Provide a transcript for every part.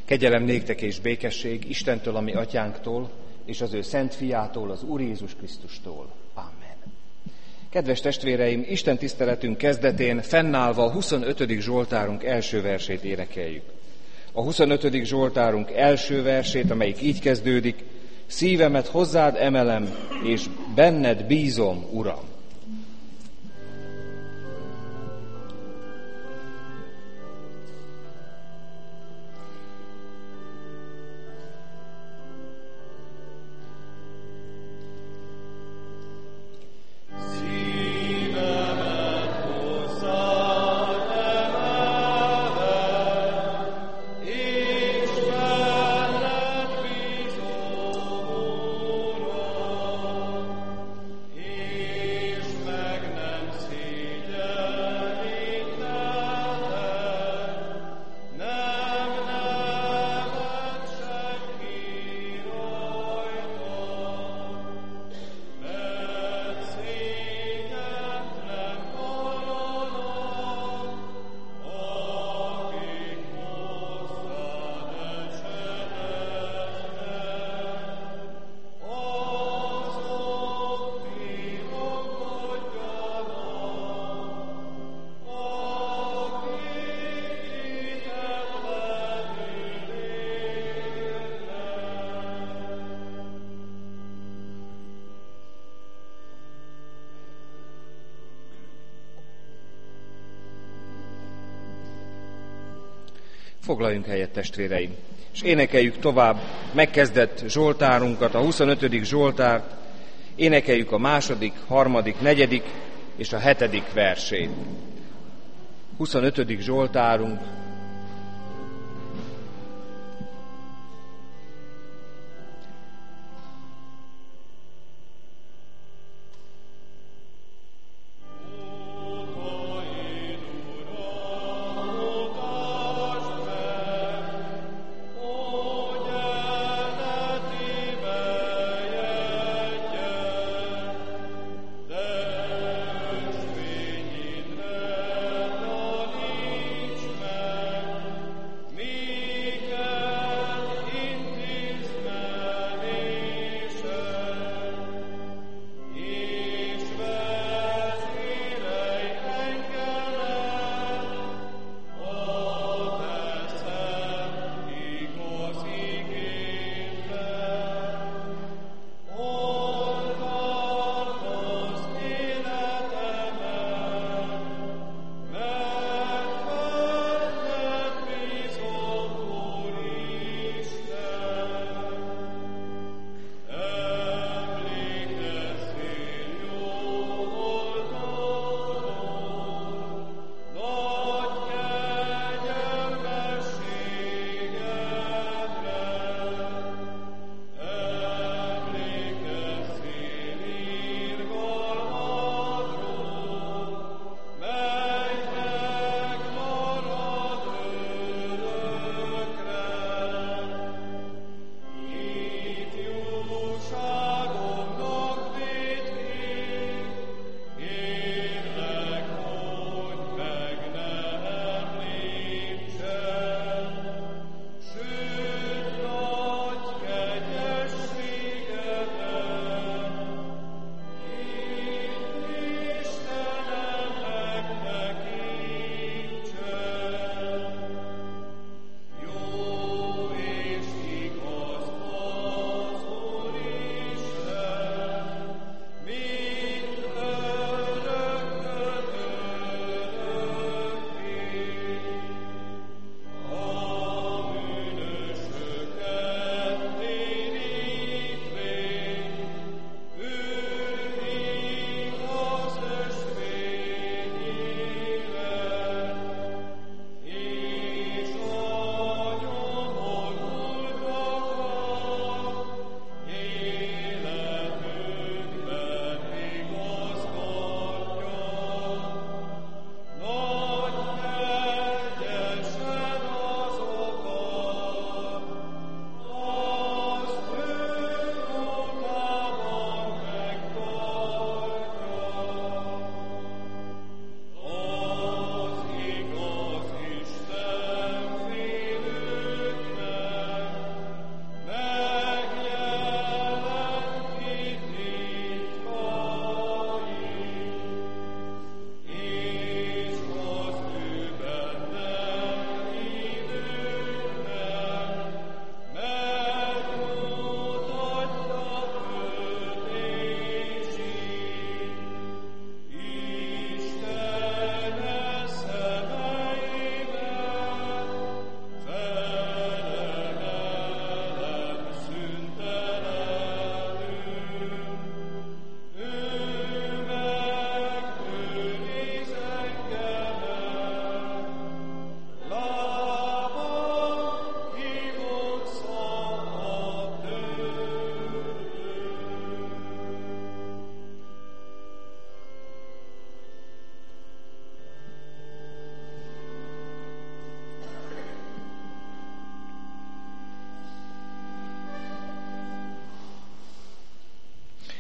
Kegyelem néktek és békesség Istentől, a mi atyánktól, és az ő szent fiától, az Úr Jézus Krisztustól. Amen. Kedves testvéreim, Isten tiszteletünk kezdetén fennállva a 25. Zsoltárunk első versét énekeljük. A 25. Zsoltárunk első versét, amelyik így kezdődik: szívemet hozzád emelem, és benned bízom, Uram. Foglaljunk helyet, testvéreim, és énekeljük tovább megkezdett zsoltárunkat, a 25. zsoltárt, énekeljük a 2., 3., 4. és a 7. versét. 25. zsoltárunk. Amen.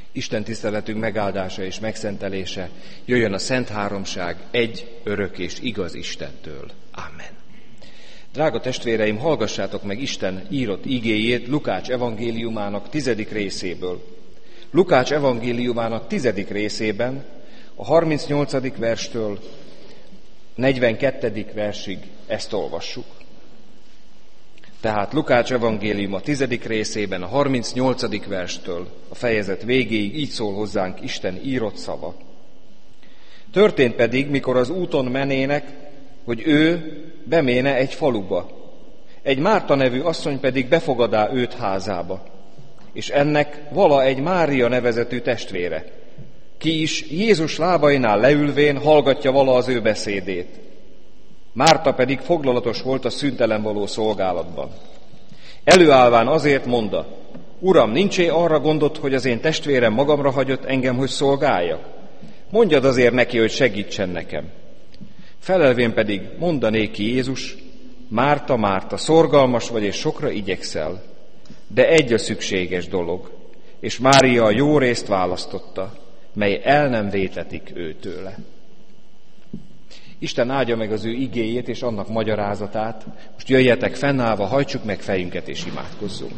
Isten tiszteletünk megáldása és megszentelése jöjjön a Szent Háromság egy örök és igaz Istentől. Amen. Drága testvéreim, hallgassátok meg Isten írott igéjét Lukács evangéliumának 10. részéből. Lukács evangéliumának 10. részében a 38. verstől 42. versig ezt olvassuk. Tehát Lukács evangéliuma 10. részében a 38. verstől a fejezet végéig így szól hozzánk Isten írott szava. Történt pedig, mikor az úton menének, hogy ő beméne egy faluba. Egy Márta nevű asszony pedig befogadá őt házába. És ennek vala egy Mária nevezetű testvére, ki is Jézus lábainál leülvén hallgatja vala az ő beszédét. Márta pedig foglalatos volt a szüntelen való szolgálatban. Előállván azért mondta: Uram, nincsé arra gondot, hogy az én testvérem magamra hagyott engem, hogy szolgáljak? Mondjad azért neki, hogy segítsen nekem. Felelvén pedig mondanéki Jézus: Márta, Márta, szorgalmas vagy és sokra igyekszel, de egy a szükséges dolog, és Mária a jó részt választotta, mely el nem vétetik őtőle. Isten áldja meg az ő igéjét és annak magyarázatát. Most jöjjetek fennállva, hajtsuk meg fejünket és imádkozzunk.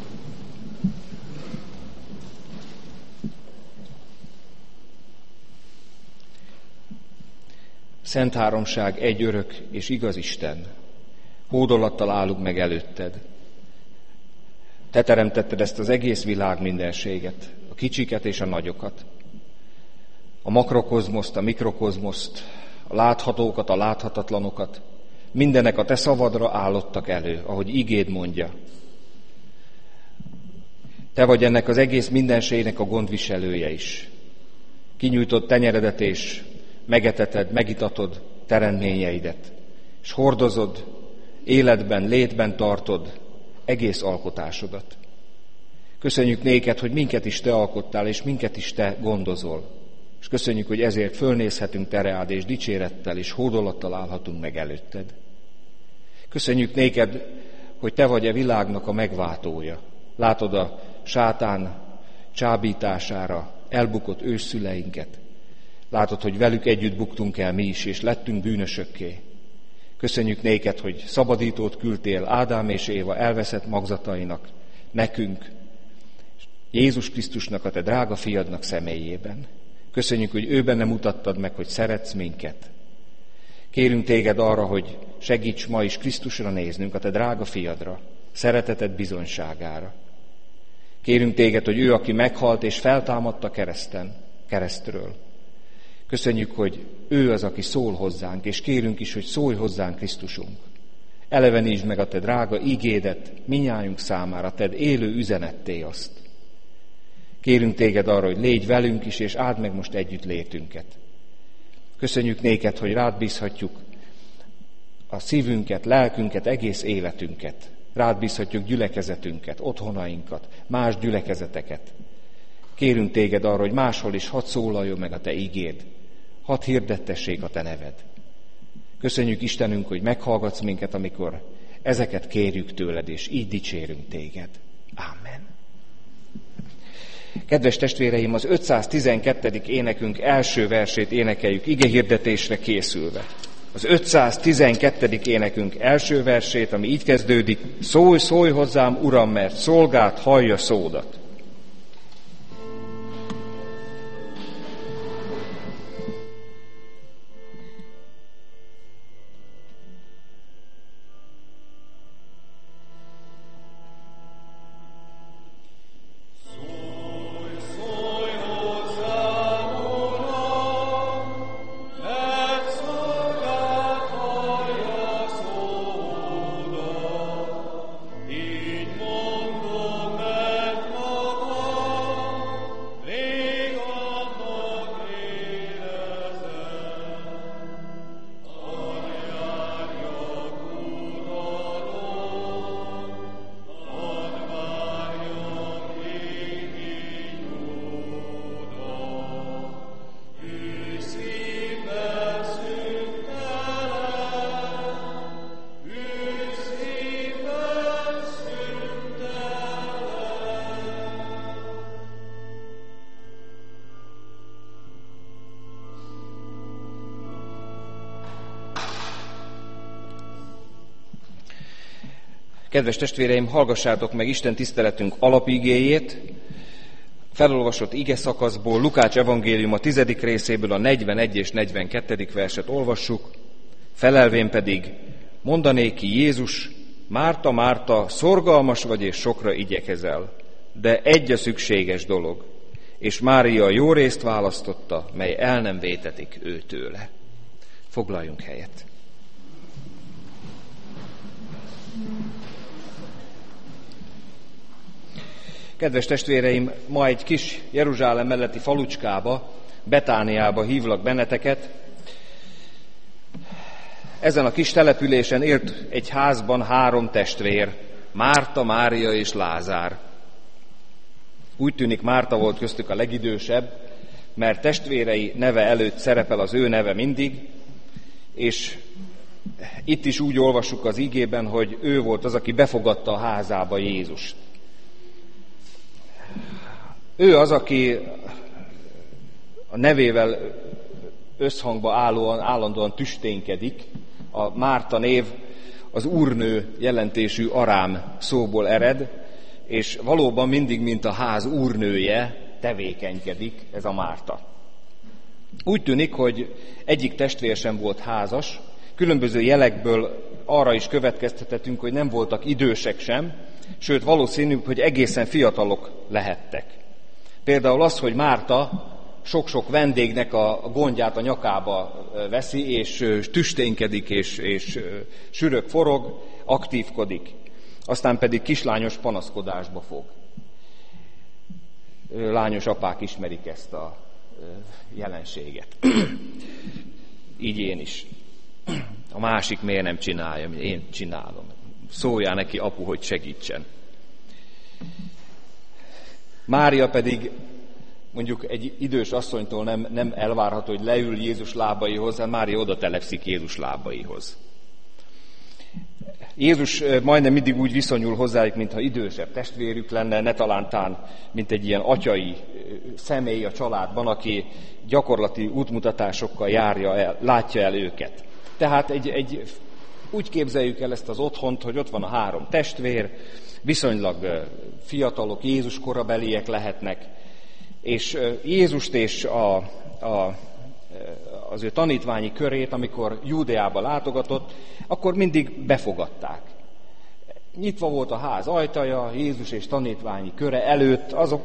Szent Háromság, egy örök és igaz Isten, hódolattal állunk meg előtted. Te teremtetted ezt az egész világ mindenséget, a kicsiket és a nagyokat, a makrokozmoszt, a mikrokozmoszt, a láthatókat, a láthatatlanokat, mindenek a te szavadra állottak elő, ahogy igéd mondja. Te vagy ennek az egész mindenségnek a gondviselője is. Kinyújtott tenyeredet és megeteted, megitatod teremtményeidet, és hordozod, életben, létben tartod egész alkotásodat. Köszönjük néked, hogy minket is te alkottál, és minket is te gondozol. És köszönjük, hogy ezért fölnézhetünk te reád, és dicsérettel és hódolattal állhatunk meg előtted. Köszönjük néked, hogy te vagy a világnak a megváltója. Látod a sátán csábítására elbukott ősszüleinket. Látod, hogy velük együtt buktunk el mi is, és lettünk bűnösökké. Köszönjük néked, hogy szabadítót küldtél Ádám és Éva elveszett magzatainak, nekünk, Jézus Krisztusnak, a te drága fiadnak személyében. Köszönjük, hogy ő benne mutattad meg, hogy szeretsz minket. Kérünk téged arra, hogy segíts ma is Krisztusra néznünk, a te drága fiadra, szereteted bizonyságára. Kérünk téged, hogy ő, aki meghalt és feltámadt a keresztről. Köszönjük, hogy ő az, aki szól hozzánk, és kérünk is, hogy szólj hozzánk Krisztusunk. Elevenítsd meg a te drága igédet minnyájunk számára, tedd élő üzenetté azt. Kérünk téged arra, hogy légy velünk is, és áld meg most együtt létünket. Köszönjük néked, hogy rád bízhatjuk a szívünket, lelkünket, egész életünket. Rád bízhatjuk gyülekezetünket, otthonainkat, más gyülekezeteket. Kérünk téged arra, hogy máshol is hadd szólaljon meg a te igéd, hadd hirdettessék a te neved. Köszönjük Istenünk, hogy meghallgatsz minket, amikor ezeket kérjük tőled, és így dicsérünk téged. Ámen. Kedves testvéreim, az 512. énekünk első versét énekeljük igehirdetésre készülve. Az 512. énekünk első versét, ami így kezdődik: Szólj, szólj hozzám, Uram, mert szolgád hallja szódat. Így mondom meg Kedves testvéreim, hallgassátok meg Isten tiszteletünk alapigéjét, felolvasott ige szakaszból, Lukács evangéliuma 10. részéből a 41 és 42. verset olvassuk, felelvén pedig mondanéki Jézus: Márta, Márta, szorgalmas vagy és sokra igyekezel, de egy a szükséges dolog, és Mária jó részt választotta, mely el nem vétetik őtőle. Foglaljunk helyet. Kedves testvéreim, ma egy kis Jeruzsálem melletti falucskába, Betániába hívlak benneteket. Ezen a kis településen élt egy házban 3 testvér, Márta, Mária és Lázár. Úgy tűnik, Márta volt köztük a legidősebb, mert testvérei neve előtt szerepel az ő neve mindig, és itt is úgy olvassuk az igében, hogy ő volt az, aki befogadta a házába Jézust. Ő az, aki a nevével összhangba állandóan tüsténkedik. A Márta név az úrnő jelentésű arám szóból ered, és valóban mindig, mint a ház úrnője tevékenykedik ez a Márta. Úgy tűnik, hogy egyik testvér sem volt házas, különböző jelekből arra is következtethetünk, hogy nem voltak idősek sem, sőt valószínű, hogy egészen fiatalok lehettek. Például az, hogy Márta sok-sok vendégnek a gondját a nyakába veszi, és tüsténkedik, és sürög, forog, aktívkodik. Aztán pedig kislányos panaszkodásba fog. Lányos apák ismerik ezt a jelenséget. Így én is. A másik miért nem csinálja, én csinálom. Szóljál neki, apu, hogy segítsen. Mária pedig mondjuk egy idős asszonytól nem elvárható, hogy leül Jézus lábaihoz, hanem Mária oda telepszik Jézus lábaihoz. Jézus majdnem mindig úgy viszonyul hozzájuk, mintha idősebb testvérük lenne, ne talántán, mint egy ilyen atyai személy a családban, aki gyakorlati útmutatásokkal látja el őket. Tehát úgy képzeljük el ezt az otthont, hogy ott van a 3 testvér, viszonylag fiatalok, Jézus korabeliek lehetnek, és Jézust és az ő tanítványi körét, amikor Júdeába látogatott, akkor mindig befogadták. Nyitva volt a ház ajtaja, Jézus és tanítványi köre előtt, azok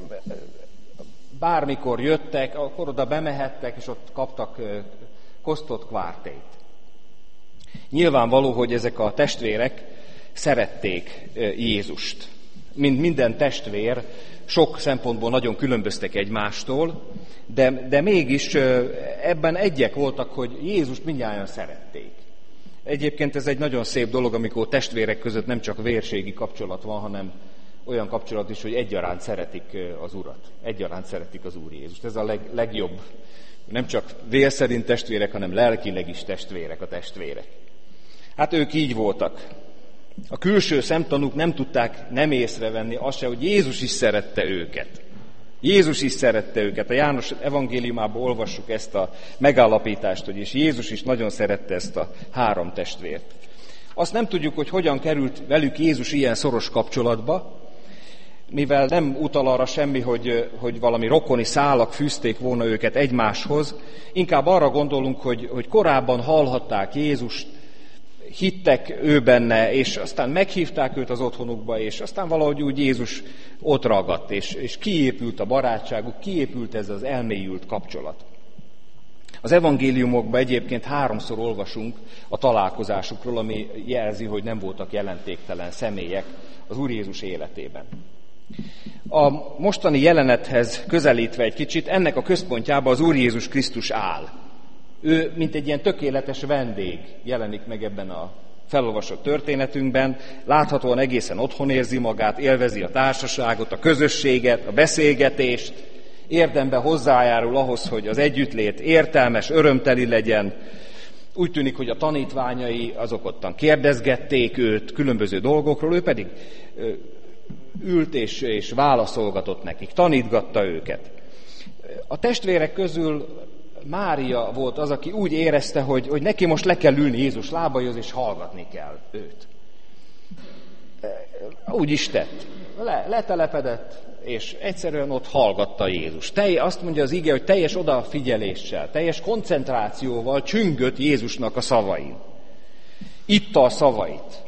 bármikor jöttek, akkor oda bemehettek, és ott kaptak kosztott kvártét. Nyilvánvaló, hogy ezek a testvérek szerették Jézust. Mint minden testvér, sok szempontból nagyon különböztek egymástól, de mégis ebben egyek voltak, hogy Jézust mindnyájan szerették. Egyébként ez egy nagyon szép dolog, amikor testvérek között nem csak vérségi kapcsolat van, hanem olyan kapcsolat is, hogy egyaránt szeretik az Urat. Egyaránt szeretik az Úr Jézust. Ez a legjobb. Nem csak vér szerint testvérek, hanem lelkileg is testvérek a testvérek. Hát ők így voltak. A külső szemtanúk nem tudták nem észrevenni azt se, hogy Jézus is szerette őket. Jézus is szerette őket. A János evangéliumában olvassuk ezt a megállapítást, hogy és Jézus is nagyon szerette ezt a 3 testvért. Azt nem tudjuk, hogy hogyan került velük Jézus ilyen szoros kapcsolatba, mivel nem utal arra semmi, hogy valami rokoni szálak fűzték volna őket egymáshoz. Inkább arra gondolunk, hogy korábban hallhatták Jézust, hittek ő benne, és aztán meghívták őt az otthonukba, és aztán valahogy úgy Jézus ott ragadt, és kiépült a barátságuk, kiépült ez az elmélyült kapcsolat. Az evangéliumokban egyébként 3-szor olvasunk a találkozásukról, ami jelzi, hogy nem voltak jelentéktelen személyek az Úr Jézus életében. A mostani jelenethez közelítve egy kicsit, ennek a központjában az Úr Jézus Krisztus áll. Ő, mint egy ilyen tökéletes vendég jelenik meg ebben a felolvasott történetünkben, láthatóan egészen otthon érzi magát, élvezi a társaságot, a közösséget, a beszélgetést, érdemben hozzájárul ahhoz, hogy az együttlét értelmes, örömteli legyen. Úgy tűnik, hogy a tanítványai azok ottan kérdezgették őt különböző dolgokról, ő pedig ült és válaszolgatott nekik, tanítgatta őket. A testvérek közül Mária volt az, aki úgy érezte, hogy neki most le kell ülni Jézus lábaihoz, és hallgatni kell őt. úgy is tett. Letelepedett, és egyszerűen ott hallgatta Jézus. Azt mondja az ige, hogy teljes odafigyeléssel, teljes koncentrációval csüngött Jézusnak a szavain. Itta a szavait.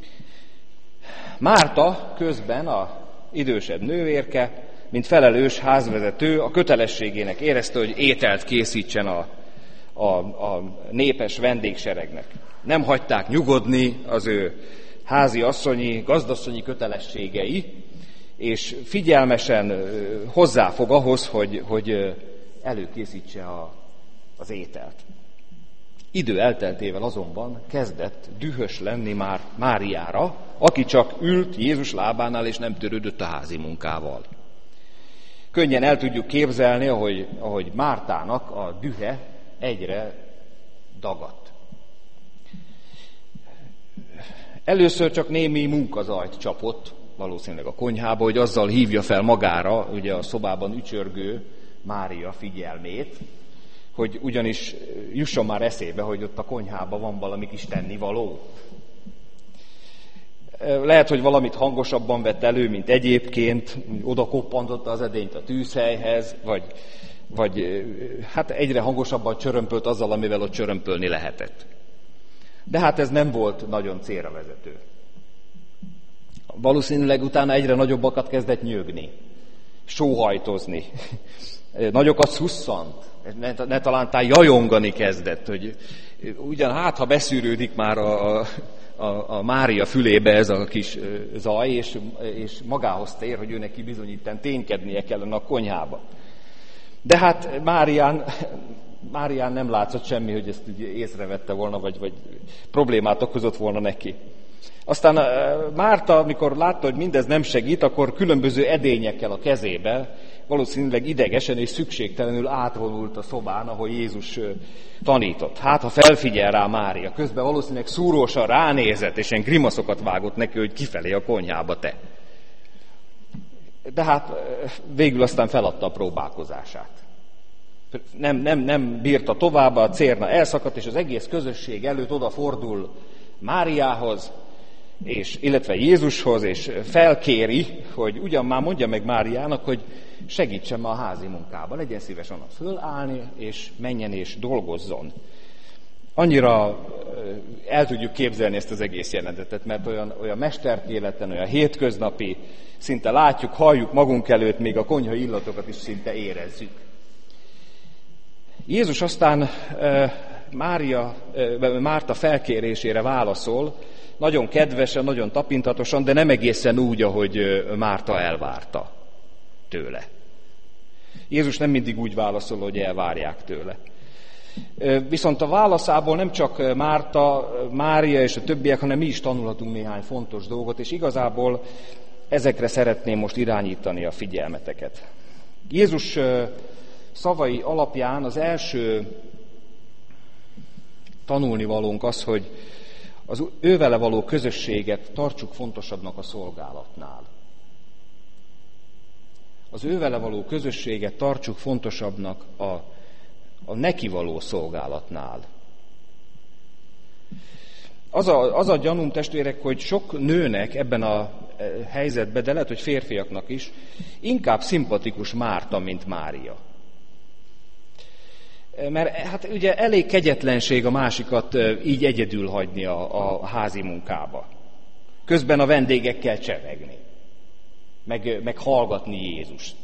Márta közben, a idősebb nővérke, mint felelős házvezető, a kötelességének érezte, hogy ételt készítsen a népes vendégseregnek. Nem hagyták nyugodni az ő házi asszonyi, gazdasszonyi kötelességei, és figyelmesen hozzáfog ahhoz, hogy előkészítse az ételt. Idő elteltével azonban kezdett dühös lenni már Máriára, aki csak ült Jézus lábánál, és nem törődött a házi munkával. Könnyen el tudjuk képzelni, ahogy Mártának a dühe egyre dagadt. Először csak némi munkazajt csapott, valószínűleg a konyhába, hogy azzal hívja fel magára, ugye a szobában ücsörgő Mária figyelmét, hogy ugyanis jusson már eszébe, hogy ott a konyhában van valami kis tennivaló. Lehet, hogy valamit hangosabban vett elő, mint egyébként, oda koppantotta az edényt a tűzhelyhez, vagy hát egyre hangosabban csörömpölt azzal, amivel ott csörömpölni lehetett. De hát ez nem volt nagyon célra vezető. Valószínűleg utána egyre nagyobbakat kezdett nyögni, sóhajtozni, nagyokat szusszant, ne talántán jajongani kezdett, hogy ugyan hát, ha beszűrődik már a Mária fülébe ez a kis zaj, és magához tér, hogy ő neki bizonyitten ténykednie kellene a konyhába. De hát Márián nem látszott semmi, hogy ezt észrevette volna, vagy problémát okozott volna neki. Aztán Márta, amikor látta, hogy mindez nem segít, akkor különböző edényekkel a kezébe, valószínűleg idegesen és szükségtelenül átvonult a szobán, ahol Jézus tanított. Hát, ha felfigyel rá Mária, közben valószínűleg szúrósan ránézett, és ilyen grimaszokat vágott neki, hogy kifelé a konyhába te. De hát végül aztán feladta a próbálkozását. Nem bírta tovább, a cérna elszakadt, és az egész közösség előtt odafordul Máriához, illetve Jézushoz, és felkéri, hogy ugyan már mondja meg Máriának, hogy segítsen ma a házi munkába, legyen szíves onnan fölállni, és menjen és dolgozzon. Annyira el tudjuk képzelni ezt az egész jelenetet, mert olyan mesterkéleten, olyan hétköznapi, szinte látjuk, halljuk magunk előtt, még a konyhai illatokat is szinte érezzük. Jézus aztán Márta felkérésére válaszol, nagyon kedvesen, nagyon tapintatosan, de nem egészen úgy, ahogy Márta elvárta tőle. Jézus nem mindig úgy válaszol, hogy elvárják tőle. Viszont a válaszából nem csak Mária és a többiek, hanem mi is tanulhatunk néhány fontos dolgot, és igazából ezekre szeretném most irányítani a figyelmeteket. Jézus szavai alapján az első tanulnivalónk az, hogy az ővele való közösséget tartsuk fontosabbnak a szolgálatnál. Az ővele való közösséget tartsuk fontosabbnak a neki való szolgálatnál. Az a gyanúm, testvérek, hogy sok nőnek ebben a helyzetben, de lehet, hogy férfiaknak is, inkább szimpatikus Márta, mint Mária. Mert hát ugye elég kegyetlenség a másikat így egyedül hagyni a házi munkába. Közben a vendégekkel csevegni, meg hallgatni Jézust.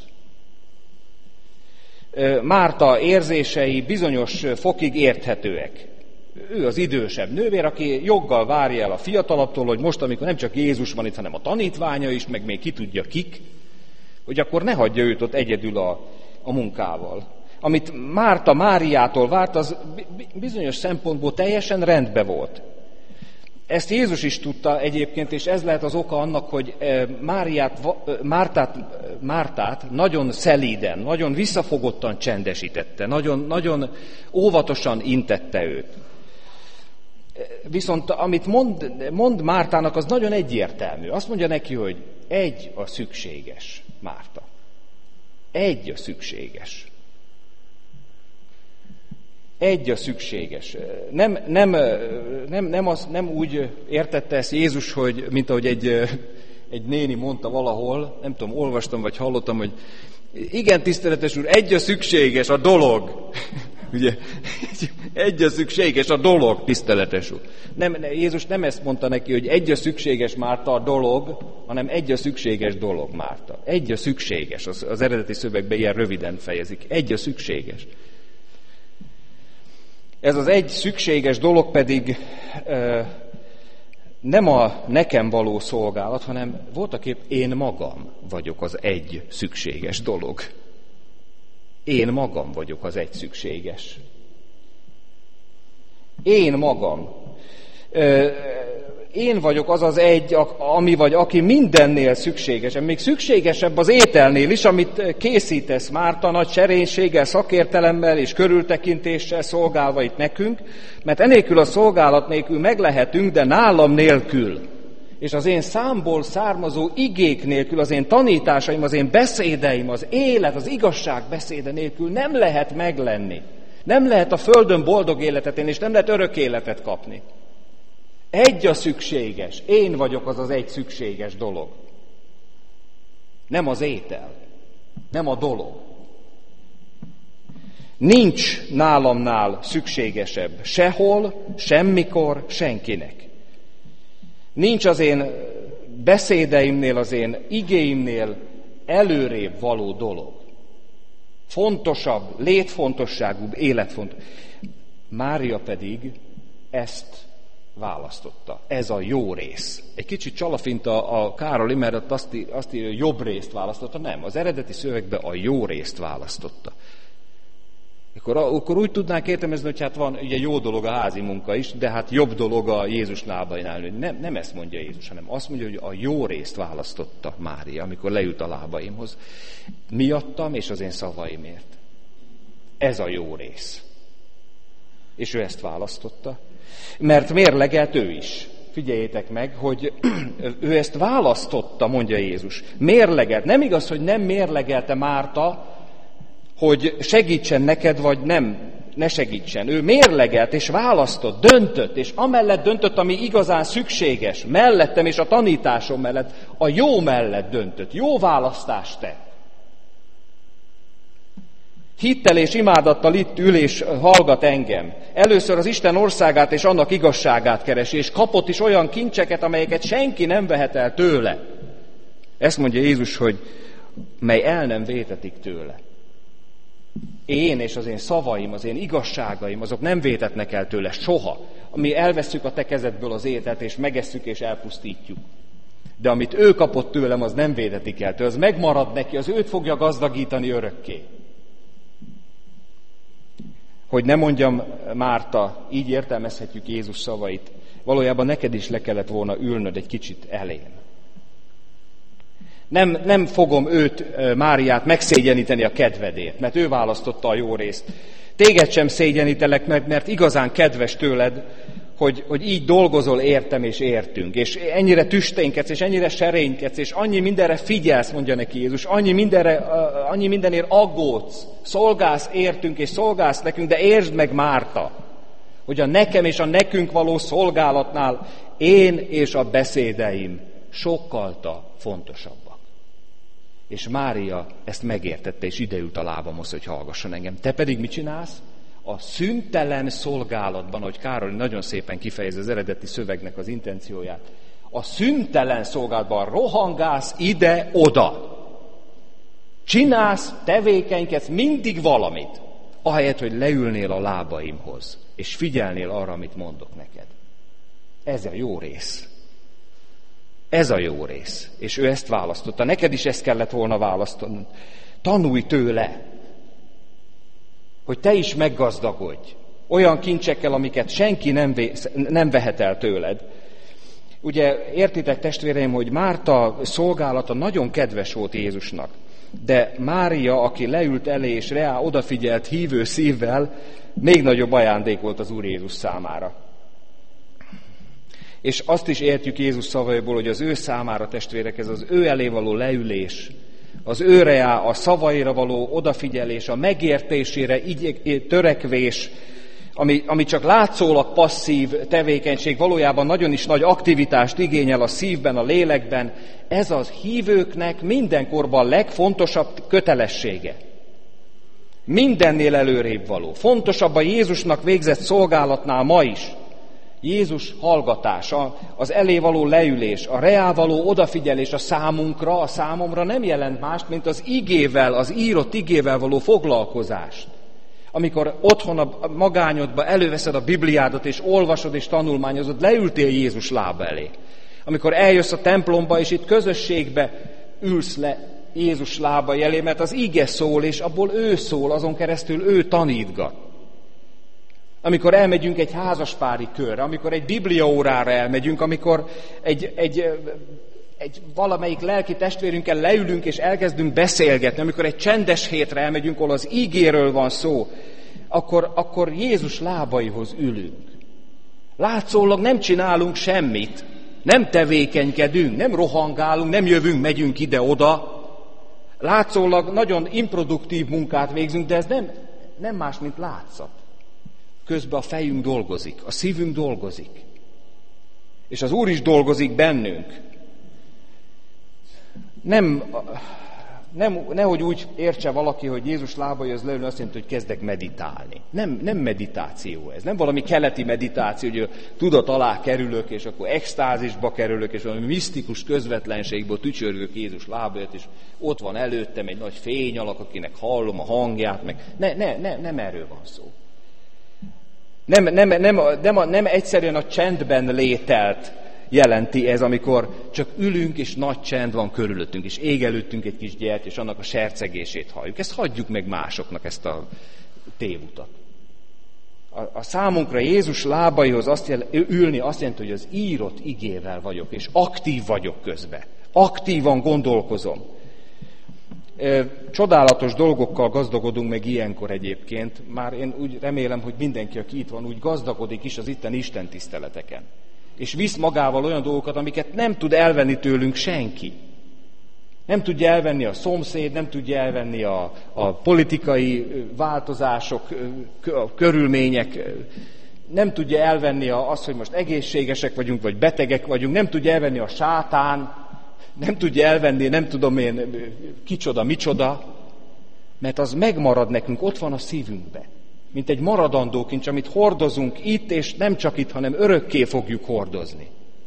Márta érzései bizonyos fokig érthetőek. Ő az idősebb nővér, aki joggal várja el a fiatalabbtól, hogy most, amikor nem csak Jézus van itt, hanem a tanítványa is, meg még ki tudja kik, hogy akkor ne hagyja őt ott egyedül a munkával. Amit Márta Máriától várt, az bizonyos szempontból teljesen rendben volt. Ezt Jézus is tudta egyébként, és ez lehet az oka annak, hogy Mártát nagyon szelíden, nagyon visszafogottan csendesítette, nagyon, nagyon óvatosan intette őt. Viszont amit mond Mártának, az nagyon egyértelmű. Azt mondja neki, hogy egy a szükséges, Márta. Egy a szükséges. Egy a szükséges. Nem úgy értette ezt Jézus, hogy, mint ahogy egy néni mondta valahol, nem tudom, olvastam vagy hallottam, hogy igen, tiszteletes úr, egy a szükséges, a dolog. Ugye, egy a szükséges, a dolog, tiszteletes úr. Jézus nem ezt mondta neki, hogy egy a szükséges, Márta, a dolog, hanem egy a szükséges dolog, Márta. Egy a szükséges, az eredeti szövegben ilyen röviden fejezik. Egy a szükséges. Ez az egy szükséges dolog pedig nem a nekem való szolgálat, hanem voltaképp én magam vagyok az egy szükséges dolog. Én magam vagyok az egy szükséges. Én magam. Én vagyok az az egy, ami vagy aki mindennél szükséges. Még szükségesebb az ételnél is, amit készítesz, Márta, nagy serénységgel, szakértelemmel és körültekintéssel szolgálva itt nekünk, mert enélkül a szolgálat nélkül meg lehetünk, de nálam nélkül. És az én számból származó igék nélkül, az én tanításaim, az én beszédeim, az élet, az igazság beszéde nélkül nem lehet meglenni. Nem lehet a földön boldog életet élni, és nem lehet örök életet kapni. Egy a szükséges. Én vagyok az az egy szükséges dolog. Nem az étel. Nem a dolog. Nincs nálamnál szükségesebb. Sehol, semmikor, senkinek. Nincs az én beszédeimnél, az én igéimnél előrébb való dolog. Fontosabb, létfontosságúbb, életfontos. Mária pedig ezt választotta. Ez a jó rész. Egy kicsit csalafint a Károli, mert azt írja, hogy jobb részt választotta. Nem, az eredeti szövegben a jó részt választotta. Akkor úgy tudnánk értelmezni, hogy hát van ugye jó dolog a házi munka is, de hát jobb dolog a Jézus lábain állni. Nem ezt mondja Jézus, hanem azt mondja, hogy a jó részt választotta Mária, amikor leült a lábaimhoz. Miattam és az én szavaimért. Ez a jó rész. És ő ezt választotta. Mert mérlegelt ő is. Figyeljétek meg, hogy ő ezt választotta, mondja Jézus. Mérlegelt. Nem igaz, hogy nem mérlegelte Márta, hogy segítsen neked, vagy ne segítsen. Ő mérlegelt és választott, döntött, és amellett döntött, ami igazán szükséges, mellettem és a tanításom mellett, a jó mellett döntött. Jó választást tett. Hittel és imádattal itt ül és hallgat engem. Először az Isten országát és annak igazságát keresi, és kapott is olyan kincseket, amelyeket senki nem vehet el tőle. Ezt mondja Jézus, hogy mely el nem vétetik tőle. Én és az én szavaim, az én igazságaim, azok nem vétetnek el tőle soha. Mi elvesszük a te kezedből az ételt, és megesszük és elpusztítjuk. De amit ő kapott tőlem, az nem vétetik el tőle, az megmarad neki, az őt fogja gazdagítani örökké. Hogy ne mondjam, Márta, így értelmezhetjük Jézus szavait, valójában neked is le kellett volna ülnöd egy kicsit elén. Nem fogom őt, Máriát megszégyeníteni a kedvedért, mert ő választotta a jó részt. Téged sem szégyenítelek meg, mert igazán kedves tőled, hogy így dolgozol értem és értünk, és ennyire tüsténkedsz, és ennyire serénykedsz, és annyi mindenre figyelsz, mondja neki Jézus, annyi mindenért aggódsz, szolgálsz értünk, és szolgálsz nekünk, de értsd meg, Márta, hogy a nekem és a nekünk való szolgálatnál én és a beszédeim sokkal fontosabbak. És Mária ezt megértette, és ideült a lábamhoz, hogy hallgasson engem. Te pedig mit csinálsz? A szüntelen szolgálatban, hogy Károly nagyon szépen kifejezi az eredeti szövegnek az intencióját, a szüntelen szolgálatban rohangálsz ide-oda. Csinálsz, tevékenykedsz mindig valamit, ahelyett, hogy leülnél a lábaimhoz, és figyelnél arra, amit mondok neked. Ez a jó rész. Ez a jó rész. És ő ezt választotta. Neked is ezt kellett volna választani. Tanulj tőle, hogy te is meggazdagodj olyan kincsekkel, amiket senki nem vehet el tőled. Ugye értitek, testvéreim, hogy Márta szolgálata nagyon kedves volt Jézusnak, de Mária, aki leült elé és reá odafigyelt hívő szívvel, még nagyobb ajándék volt az Úr Jézus számára. És azt is értjük Jézus szavaiból, hogy az ő számára, testvérek, ez az ő elé való leülés, az őre a szavaira való odafigyelés, a megértésére törekvés, ami csak látszólag passzív tevékenység, valójában nagyon is nagy aktivitást igényel a szívben, a lélekben, ez az hívőknek mindenkorban legfontosabb kötelessége. Mindennél előrébb való. Fontosabb a Jézusnak végzett szolgálatnál ma is. Jézus hallgatása, az elé való leülés, a reá való odafigyelés a számomra nem jelent mást, mint az igével, az írott igével való foglalkozást. Amikor otthon a magányodba előveszed a Bibliádat, és olvasod és tanulmányozod, leültél Jézus lába elé. Amikor eljössz a templomba, és itt közösségbe ülsz le Jézus lábai elé, mert az ige szól, és abból ő szól, azon keresztül ő tanítgat. Amikor elmegyünk egy házaspári körre, amikor egy bibliaórára elmegyünk, amikor egy valamelyik lelki testvérünkkel leülünk és elkezdünk beszélgetni, amikor egy csendes hétre elmegyünk, ahol az ígéről van szó, akkor Jézus lábaihoz ülünk. Látszólag nem csinálunk semmit, nem tevékenykedünk, nem rohangálunk, nem jövünk, megyünk ide-oda. Látszólag nagyon improduktív munkát végzünk, de ez nem más, mint látszat. Közben a fejünk dolgozik, a szívünk dolgozik. És az Úr is dolgozik bennünk. Nehogy úgy értse valaki, hogy Jézus lábaihoz leülni, azt jelenti, hogy kezdek meditálni. Nem meditáció ez. Nem valami keleti meditáció, hogy a tudat alá kerülök, és akkor extázisba kerülök, és valami misztikus közvetlenségből tücsörgök Jézus lábait, és ott van előttem egy nagy fényalak, akinek hallom a hangját, meg nem erről van szó. Nem egyszerűen a csendben lételt jelenti ez, amikor csak ülünk, és nagy csend van körülöttünk, és ég előttünk egy kis gyert, és annak a sercegését halljuk. Ezt hagyjuk meg másoknak, ezt a tévutat. A számunkra Jézus lábaihoz ülni azt jelenti, hogy az írott igével vagyok, és aktív vagyok közben. Aktívan gondolkozom. Csodálatos dolgokkal gazdagodunk meg ilyenkor egyébként. Már én úgy remélem, hogy mindenki, aki itt van, úgy gazdagodik is az itteni istentiszteleteken. És visz magával olyan dolgokat, amiket nem tud elvenni tőlünk senki. Nem tudja elvenni a szomszéd, nem tudja elvenni a politikai változások, a körülmények, nem tudja elvenni azt, hogy most egészségesek vagyunk, vagy betegek vagyunk, nem tudja elvenni a sátán, nem tudja elvenni, nem tudom én, kicsoda, micsoda, mert az megmarad nekünk, ott van a szívünkbe. Mint egy maradandó kincs, amit hordozunk itt, és nem csak itt, hanem örökké fogjuk hordozni.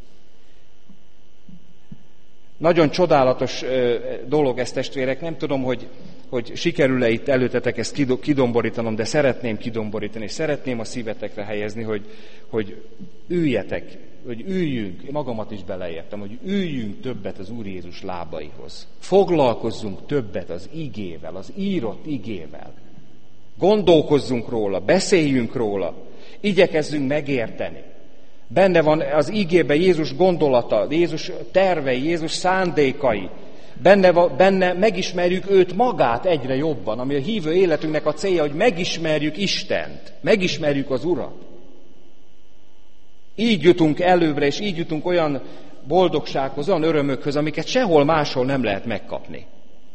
Nagyon csodálatos dolog ez, testvérek, nem tudom, hogy sikerül-e itt előtetek ezt kidomborítanom, de szeretném kidomborítani, és szeretném a szívetekre helyezni, hogy üljetek, hogy üljünk, én magamat is beleértem, hogy üljünk többet az Úr Jézus lábaihoz. Foglalkozzunk többet az igével, az írott igével. Gondolkozzunk róla, beszéljünk róla, igyekezzünk megérteni. Benne van az igében Jézus gondolata, Jézus tervei, Jézus szándékai. Benne megismerjük őt magát egyre jobban, ami a hívő életünknek a célja, hogy megismerjük Istent, megismerjük az Urat. Így jutunk előbbre, és így jutunk olyan boldogsághoz, olyan örömökhöz, amiket sehol máshol nem lehet megkapni.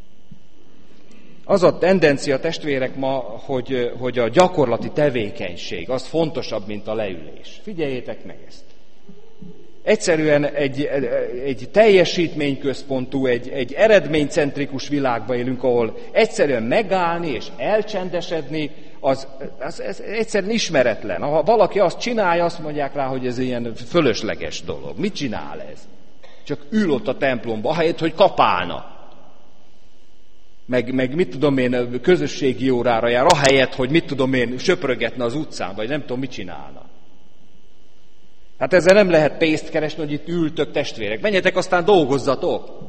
Az a tendencia, testvérek, ma, hogy a gyakorlati tevékenység az fontosabb, mint a leülés. Figyeljétek meg ezt. Egyszerűen egy teljesítményközpontú, egy eredménycentrikus világban élünk, ahol egyszerűen megállni és elcsendesedni, az egyszerűen ismeretlen. Ha valaki azt csinálja, azt mondják rá, hogy ez ilyen fölösleges dolog. Mit csinál ez? Csak ül ott a templomba, ahelyett, hogy kapálna. Meg mit tudom én, közösségi órára jár, ahelyett, hogy mit tudom én, söprögetne az utcán, vagy nem tudom, mit csinálna. Hát ezzel nem lehet pénzt keresni, hogy itt ültök, testvérek. Menjetek, aztán dolgozzatok.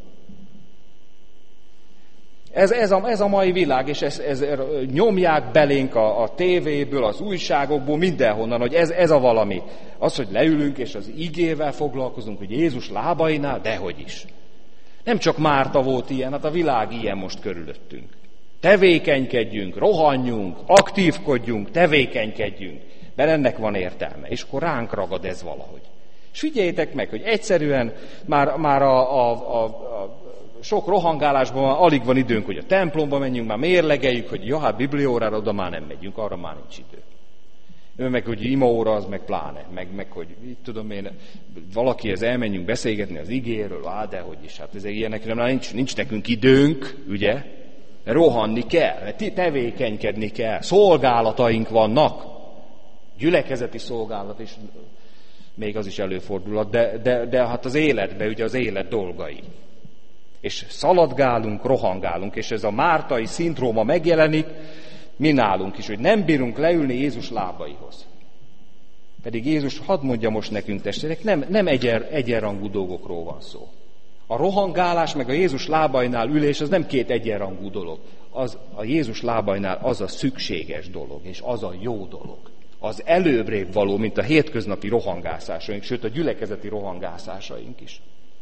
Ez a mai világ, és ez nyomják belénk a tévéből, az újságokból, mindenhonnan, hogy ez a valami. Az, hogy leülünk, és az igével foglalkozunk, hogy Jézus lábainál, dehogy is. Nem csak Márta volt ilyen, hát a világ ilyen most körülöttünk. Tevékenykedjünk, rohanjunk, aktívkodjunk, tevékenykedjünk, mert ennek van értelme, és akkor ránk ragad ez valahogy. És figyeljétek meg, hogy egyszerűen már a sok rohangálásban már alig van időnk, hogy a templomba menjünk, már mérlegeljük, hogy hát bibliaórára oda már nem megyünk, arra már nincs idő. Meg, hogy imaóra, az meg pláne. Meg hogy tudom én, valakihez elmenjünk beszélgetni az igéről, de hogy is, hát ezek ilyenekre már nincs nekünk időnk, ugye? Rohanni kell, tevékenykedni kell, szolgálataink vannak, gyülekezeti szolgálat is, még az is előfordulhat, de hát az életben, ugye az élet dolgai. És szaladgálunk, rohangálunk, és ez a mártai szindróma megjelenik, mi nálunk is, hogy nem bírunk leülni Jézus lábaihoz. Pedig Jézus, hadd mondja most nekünk, testvérek, nem egyenrangú dolgokról van szó. A rohangálás meg a Jézus lábainál ülés, az nem két egyenrangú dolog. Az a Jézus lábainál az a szükséges dolog, és az a jó dolog. Az előbbrébb való, mint a hétköznapi rohangászásaink, sőt a gyülekezeti rohangászásaink is.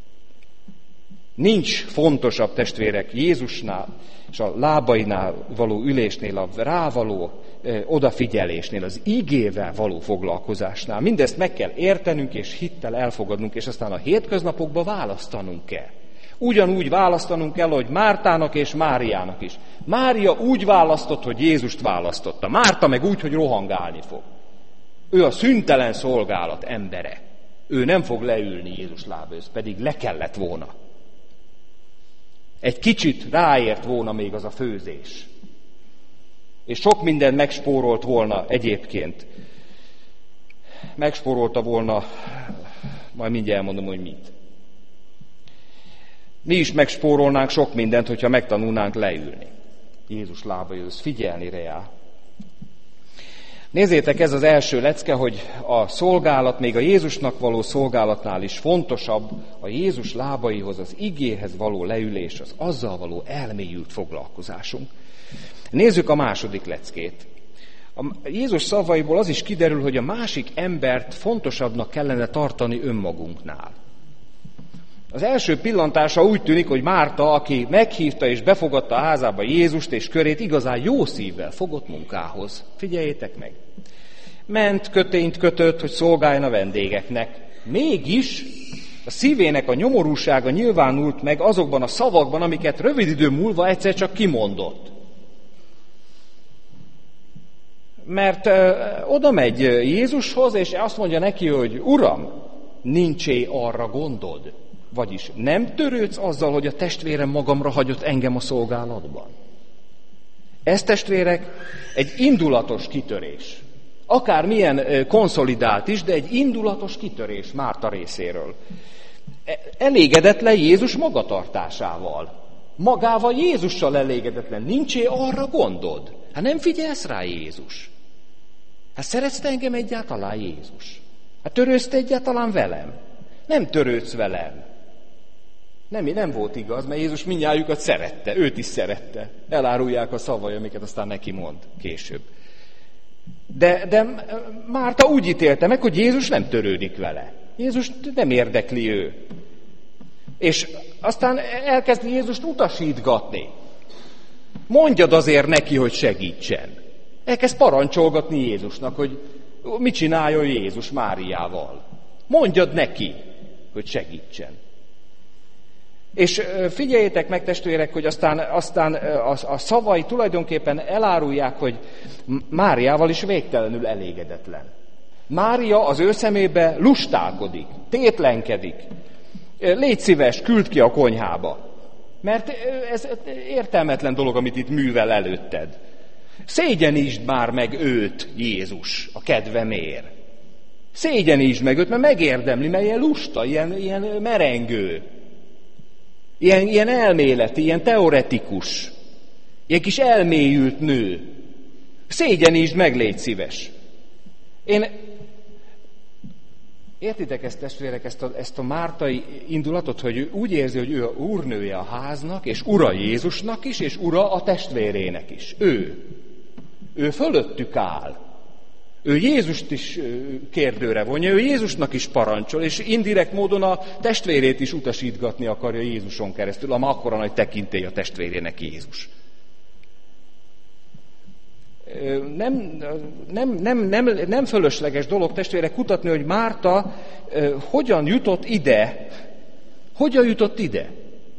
Nincs fontosabb, testvérek, Jézusnál és a lábainál való ülésnél, a rávaló odafigyelésnél, az igével való foglalkozásnál. Mindezt meg kell értenünk és hittel elfogadnunk, és aztán a hétköznapokban választanunk kell. Ugyanúgy választanunk kell, hogy Mártának és Máriának is. Mária úgy választott, hogy Jézust választotta. Márta meg úgy, hogy rohangálni fog. Ő a szüntelen szolgálat embere. Ő nem fog leülni Jézus lábához, pedig le kellett volna. Egy kicsit ráért volna még az a főzés. És sok mindent megspórolt volna egyébként. Megspórolta volna, majd mindjárt elmondom, hogy mit. Mi is megspórolnánk sok mindent, hogyha megtanulnánk leülni Jézus lábaihoz, figyelni rá. Nézzétek, ez az első lecke, hogy a szolgálat, még a Jézusnak való szolgálatnál is fontosabb a Jézus lábaihoz, az igéhez való leülés, az azzal való elmélyült foglalkozásunk. Nézzük a második leckét. A Jézus szavaiból az is kiderül, hogy a másik embert fontosabbnak kellene tartani önmagunknál. Az első pillantása úgy tűnik, hogy Márta, aki meghívta és befogadta a házába Jézust és körét, igazán jó szívvel fogott munkához. Figyeljétek meg! Ment, kötényt kötött, hogy szolgáljon a vendégeknek. Mégis a szívének a nyomorúsága nyilvánult meg azokban a szavakban, amiket rövid idő múlva egyszer csak kimondott. Mert oda megy Jézushoz, és azt mondja neki, hogy Uram, nincsé arra gondod. Vagyis nem törődsz azzal, hogy a testvérem magamra hagyott engem a szolgálatban. Ez, testvérek, egy indulatos kitörés. Akármilyen konszolidált is, de egy indulatos kitörés Márta részéről. Elégedetlen Jézus magatartásával. Magával Jézussal elégedetlen. Nincsé arra gondod? Hát nem figyelsz rá Jézus. Hát szeretsz engem egyáltalán Jézus? Hát törődsz te egyáltalán velem? Nem törődsz velem. Nem volt igaz, mert Jézus mindnyájukat szerette, őt is szerette. Elárulják a szavai, amiket aztán neki mond később. De Márta úgy ítélte meg, hogy Jézus nem törődik vele. Jézus nem érdekli ő. És aztán elkezdi Jézust utasítgatni. Mondjad azért neki, hogy segítsen. Elkezd parancsolgatni Jézusnak, hogy mit csináljon Jézus Máriával. Mondjad neki, hogy segítsen. És figyeljétek meg, testvérek, hogy aztán a szavai tulajdonképpen elárulják, hogy Máriával is végtelenül elégedetlen. Mária az ő szemébe lustálkodik, tétlenkedik. Légy szíves, küld ki a konyhába. Mert ez értelmetlen dolog, amit itt művel előtted. Szégyenítsd már meg őt, Jézus, a kedvemért. Szégyenítsd meg őt, mert megérdemli, mert ilyen lusta, ilyen merengő. Ilyen elméleti, ilyen teoretikus, ilyen kis elmélyült nő. Szégyenítsd meg, légy szíves. Értitek ezt, testvérek, ezt a mártai indulatot, hogy ő úgy érzi, hogy ő a úrnője a háznak, és ura Jézusnak is, és ura a testvérének is. Ő fölöttük áll. Ő Jézust is kérdőre vonja, ő Jézusnak is parancsol, és indirekt módon a testvérét is utasítgatni akarja Jézuson keresztül, ama akkora nagy tekintély a testvérének Jézus. Nem fölösleges dolog, testvérek, kutatni, hogy Márta hogyan jutott ide. Hogyan jutott ide?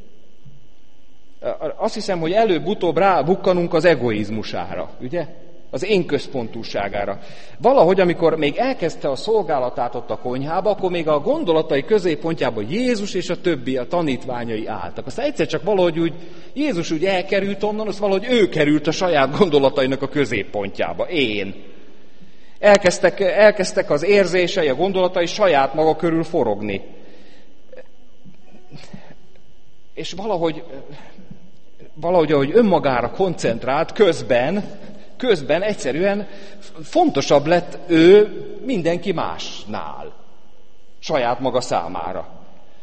Azt hiszem, hogy előbb-utóbb rábukkanunk az egoizmusára, ugye? az én központúságára. Valahogy, amikor még elkezdte a szolgálatát ott a konyhába, akkor még a gondolatai középpontjában Jézus és a többi, a tanítványai álltak. Aztán egyszer csak valahogy úgy, Jézus úgy elkerült onnan, az valahogy ő került a saját gondolatainak a középpontjába. Én. Elkezdtek az érzései, a gondolatai saját maga körül forogni. És valahogy ahogy önmagára koncentrált, közben egyszerűen fontosabb lett ő mindenki másnál, saját maga számára.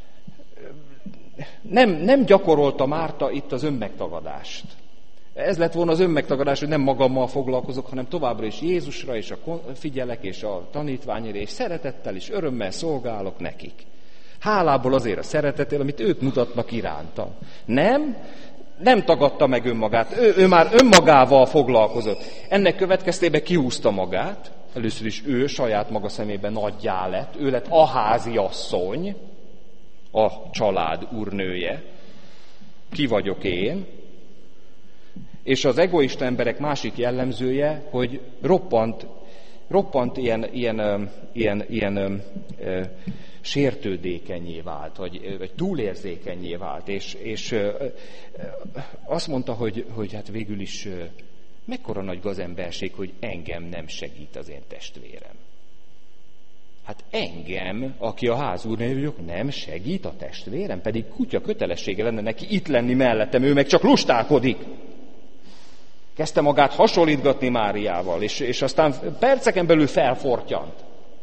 Nem gyakorolta Márta itt az önmegtagadást. Ez lett volna az önmegtagadás, hogy nem magammal foglalkozok, hanem továbbra is Jézusra, és figyelek, és a tanítványra, és szeretettel és örömmel szolgálok nekik. Hálából azért a szeretetért, amit ők mutatnak irántam. Nem tagadta meg önmagát, ő már önmagával foglalkozott. Ennek következtében kihúzta magát, először is ő saját maga szemében nagyjá lett, ő lett a háziasszony, a család úrnője. Ki vagyok én? És az egoista emberek másik jellemzője, hogy roppant ilyen sértődékenyé vált, vagy túlérzékenyé vált, és azt mondta, hogy hát végül is mekkora nagy gazemberség, hogy engem nem segít az én testvérem. Hát engem, aki a ház úrnője vagyok, nem segít a testvérem, pedig kutya kötelessége lenne neki itt lenni mellettem, ő meg csak lustálkodik. Kezdte magát hasonlítgatni Máriával, és aztán perceken belül felfortyant.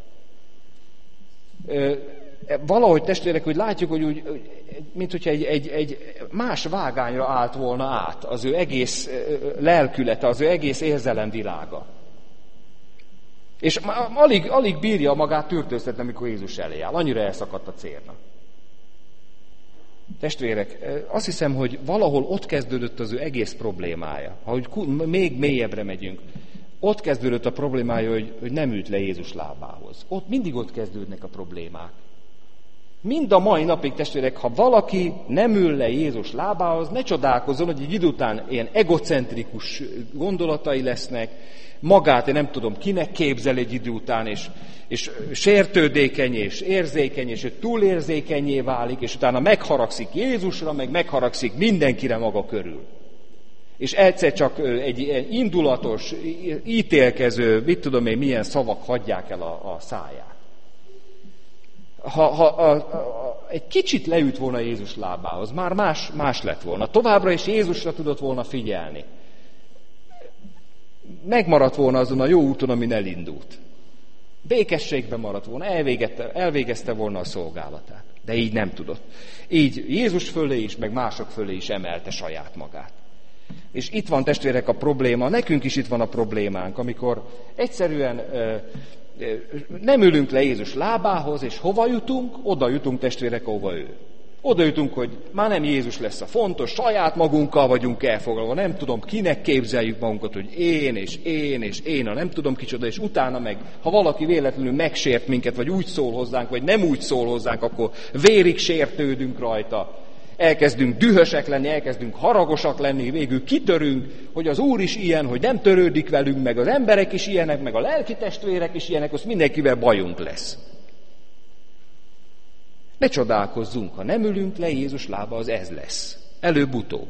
Valahogy testvérek, úgy látjuk, hogy úgy, mint hogyha egy más vágányra állt volna át az ő egész lelkülete, az ő egész érzelemvilága. És alig bírja magát tűrtőztetni, amikor Jézus elé áll. Annyira elszakadt a célna. Testvérek, azt hiszem, hogy valahol ott kezdődött az ő egész problémája. Ha még mélyebbre megyünk, ott kezdődött a problémája, hogy nem ült le Jézus lábához. Mindig ott kezdődnek a problémák. Mind a mai napig, testvérek, ha valaki nem ül le Jézus lábához, ne csodálkozzon, hogy egy idő után ilyen egocentrikus gondolatai lesznek, magát, én nem tudom, kinek képzel egy idő után, és sértődékeny, és érzékeny, és túlérzékenyé válik, és utána megharagszik Jézusra, meg megharagszik mindenkire maga körül. És egyszer csak egy ilyen indulatos, ítélkező, mit tudom én, milyen szavak hagyják el a száját. Ha egy kicsit leült volna Jézus lábához, már más lett volna. Továbbra is Jézusra tudott volna figyelni. Megmaradt volna azon a jó úton, amin elindult. Békességben maradt volna, elvégezte volna a szolgálatát. De így nem tudott. Így Jézus fölé is, meg mások fölé is emelte saját magát. És itt van, testvérek, a probléma, nekünk is itt van a problémánk, amikor egyszerűen nem ülünk le Jézus lábához, és hova jutunk? Oda jutunk, testvérek, ahova ő. Oda jutunk, hogy már nem Jézus lesz a fontos, saját magunkkal vagyunk elfoglalva, nem tudom, kinek képzeljük magunkat, hogy én, a nem tudom kicsoda, és utána meg, ha valaki véletlenül megsért minket, vagy úgy szól hozzánk, vagy nem úgy szól hozzánk, akkor vérig sértődünk rajta. Elkezdünk dühösek lenni, elkezdünk haragosak lenni, végül kitörünk, hogy az Úr is ilyen, hogy nem törődik velünk, meg az emberek is ilyenek, meg a lelki testvérek is ilyenek, az mindenkivel bajunk lesz. Ne csodálkozzunk, ha nem ülünk le Jézus lába, az ez lesz. Előbb-utóbb.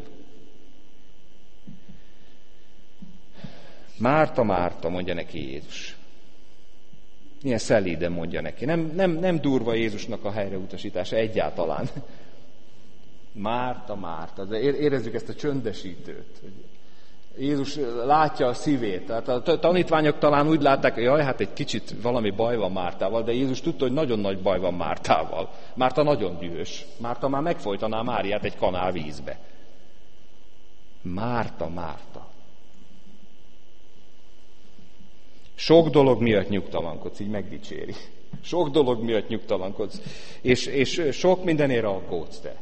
Márta, Márta, mondja neki Jézus. Milyen szelíden mondja neki. Nem durva Jézusnak a helyreutasítása egyáltalán. Márta, Márta. Érezzük ezt a csöndesítőt. Jézus látja a szívét. Tehát a tanítványok talán úgy látták, hogy jaj, hát egy kicsit valami baj van Mártával, de Jézus tudta, hogy nagyon nagy baj van Mártával. Márta nagyon dühös. Márta már megfojtaná Máriát egy kanál vízbe. Márta, Márta. Sok dolog miatt nyugtalankodsz, így megdicséri. Sok dolog miatt nyugtalankodsz, és sok mindenére aggódsz te.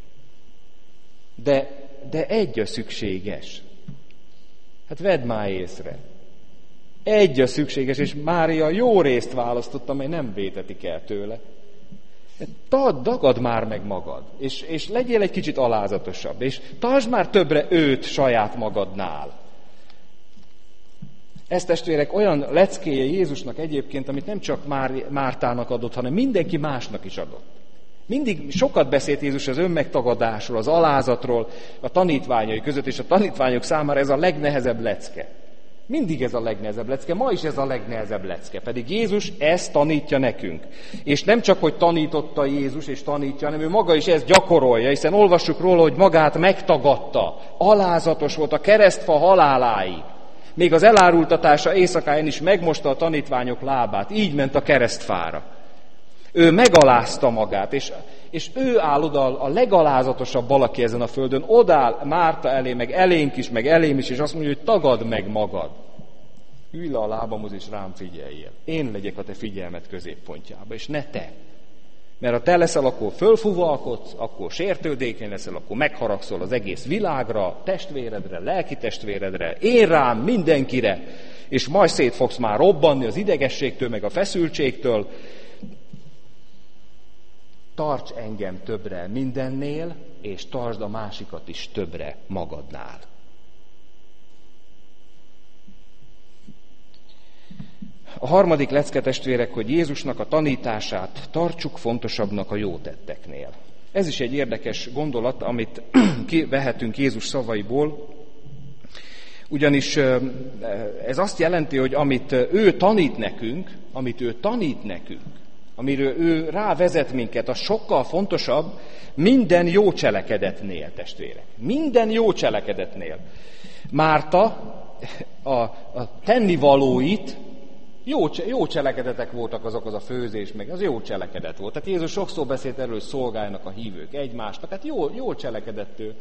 De egy a szükséges. Hát vedd már észre. Egy a szükséges, és Mária jó részt választott, amely nem vétetik el tőle. Dagad már meg magad, és legyél egy kicsit alázatosabb, és tartsd már többre őt saját magadnál. Ez, testvérek, olyan leckéje Jézusnak egyébként, amit nem csak Mártának adott, hanem mindenki másnak is adott. Mindig sokat beszélt Jézus az önmegtagadásról, az alázatról a tanítványai között, és a tanítványok számára ez a legnehezebb lecke. Mindig ez a legnehezebb lecke, ma is ez a legnehezebb lecke, pedig Jézus ezt tanítja nekünk. És nem csak, hogy tanította Jézus és tanítja, hanem ő maga is ezt gyakorolja, hiszen olvassuk róla, hogy magát megtagadta, alázatos volt a keresztfa haláláig. Még az elárultatása éjszakáján is megmosta a tanítványok lábát, így ment a keresztfára. Ő megalázta magát, és ő áll oda a legalázatosabb valaki ezen a földön, odáll Márta elé, meg elénk is, meg elém is, és azt mondja, hogy tagadd meg magad. Ülj le a lábamhoz, és rám figyeljél. Én legyek a te figyelmed középpontjába, és ne te. Mert ha te leszel, akkor fölfúvalkodsz, akkor sértődékeny leszel, akkor megharagszol az egész világra, testvéredre, lelki testvéredre, én rám, mindenkire, és majd szét fogsz már robbanni az idegességtől, meg a feszültségtől. Tarts engem többre mindennél, és tartsd a másikat is többre magadnál. A harmadik lecke, testvérek, hogy Jézusnak a tanítását tartsuk fontosabbnak a jó tetteknél. Ez is egy érdekes gondolat, amit kivehetünk Jézus szavaiból, ugyanis ez azt jelenti, hogy amit ő tanít nekünk, amiről ő rávezet minket, az sokkal fontosabb minden jó cselekedetnél, testvérek. Minden jó cselekedetnél. Márta a tennivalóit, jó cselekedetek voltak azok, az a főzés, meg az jó cselekedet volt. Tehát Jézus sokszor beszélt erről, hogy szolgáljanak a hívők egymásnak, hát jó cselekedettől.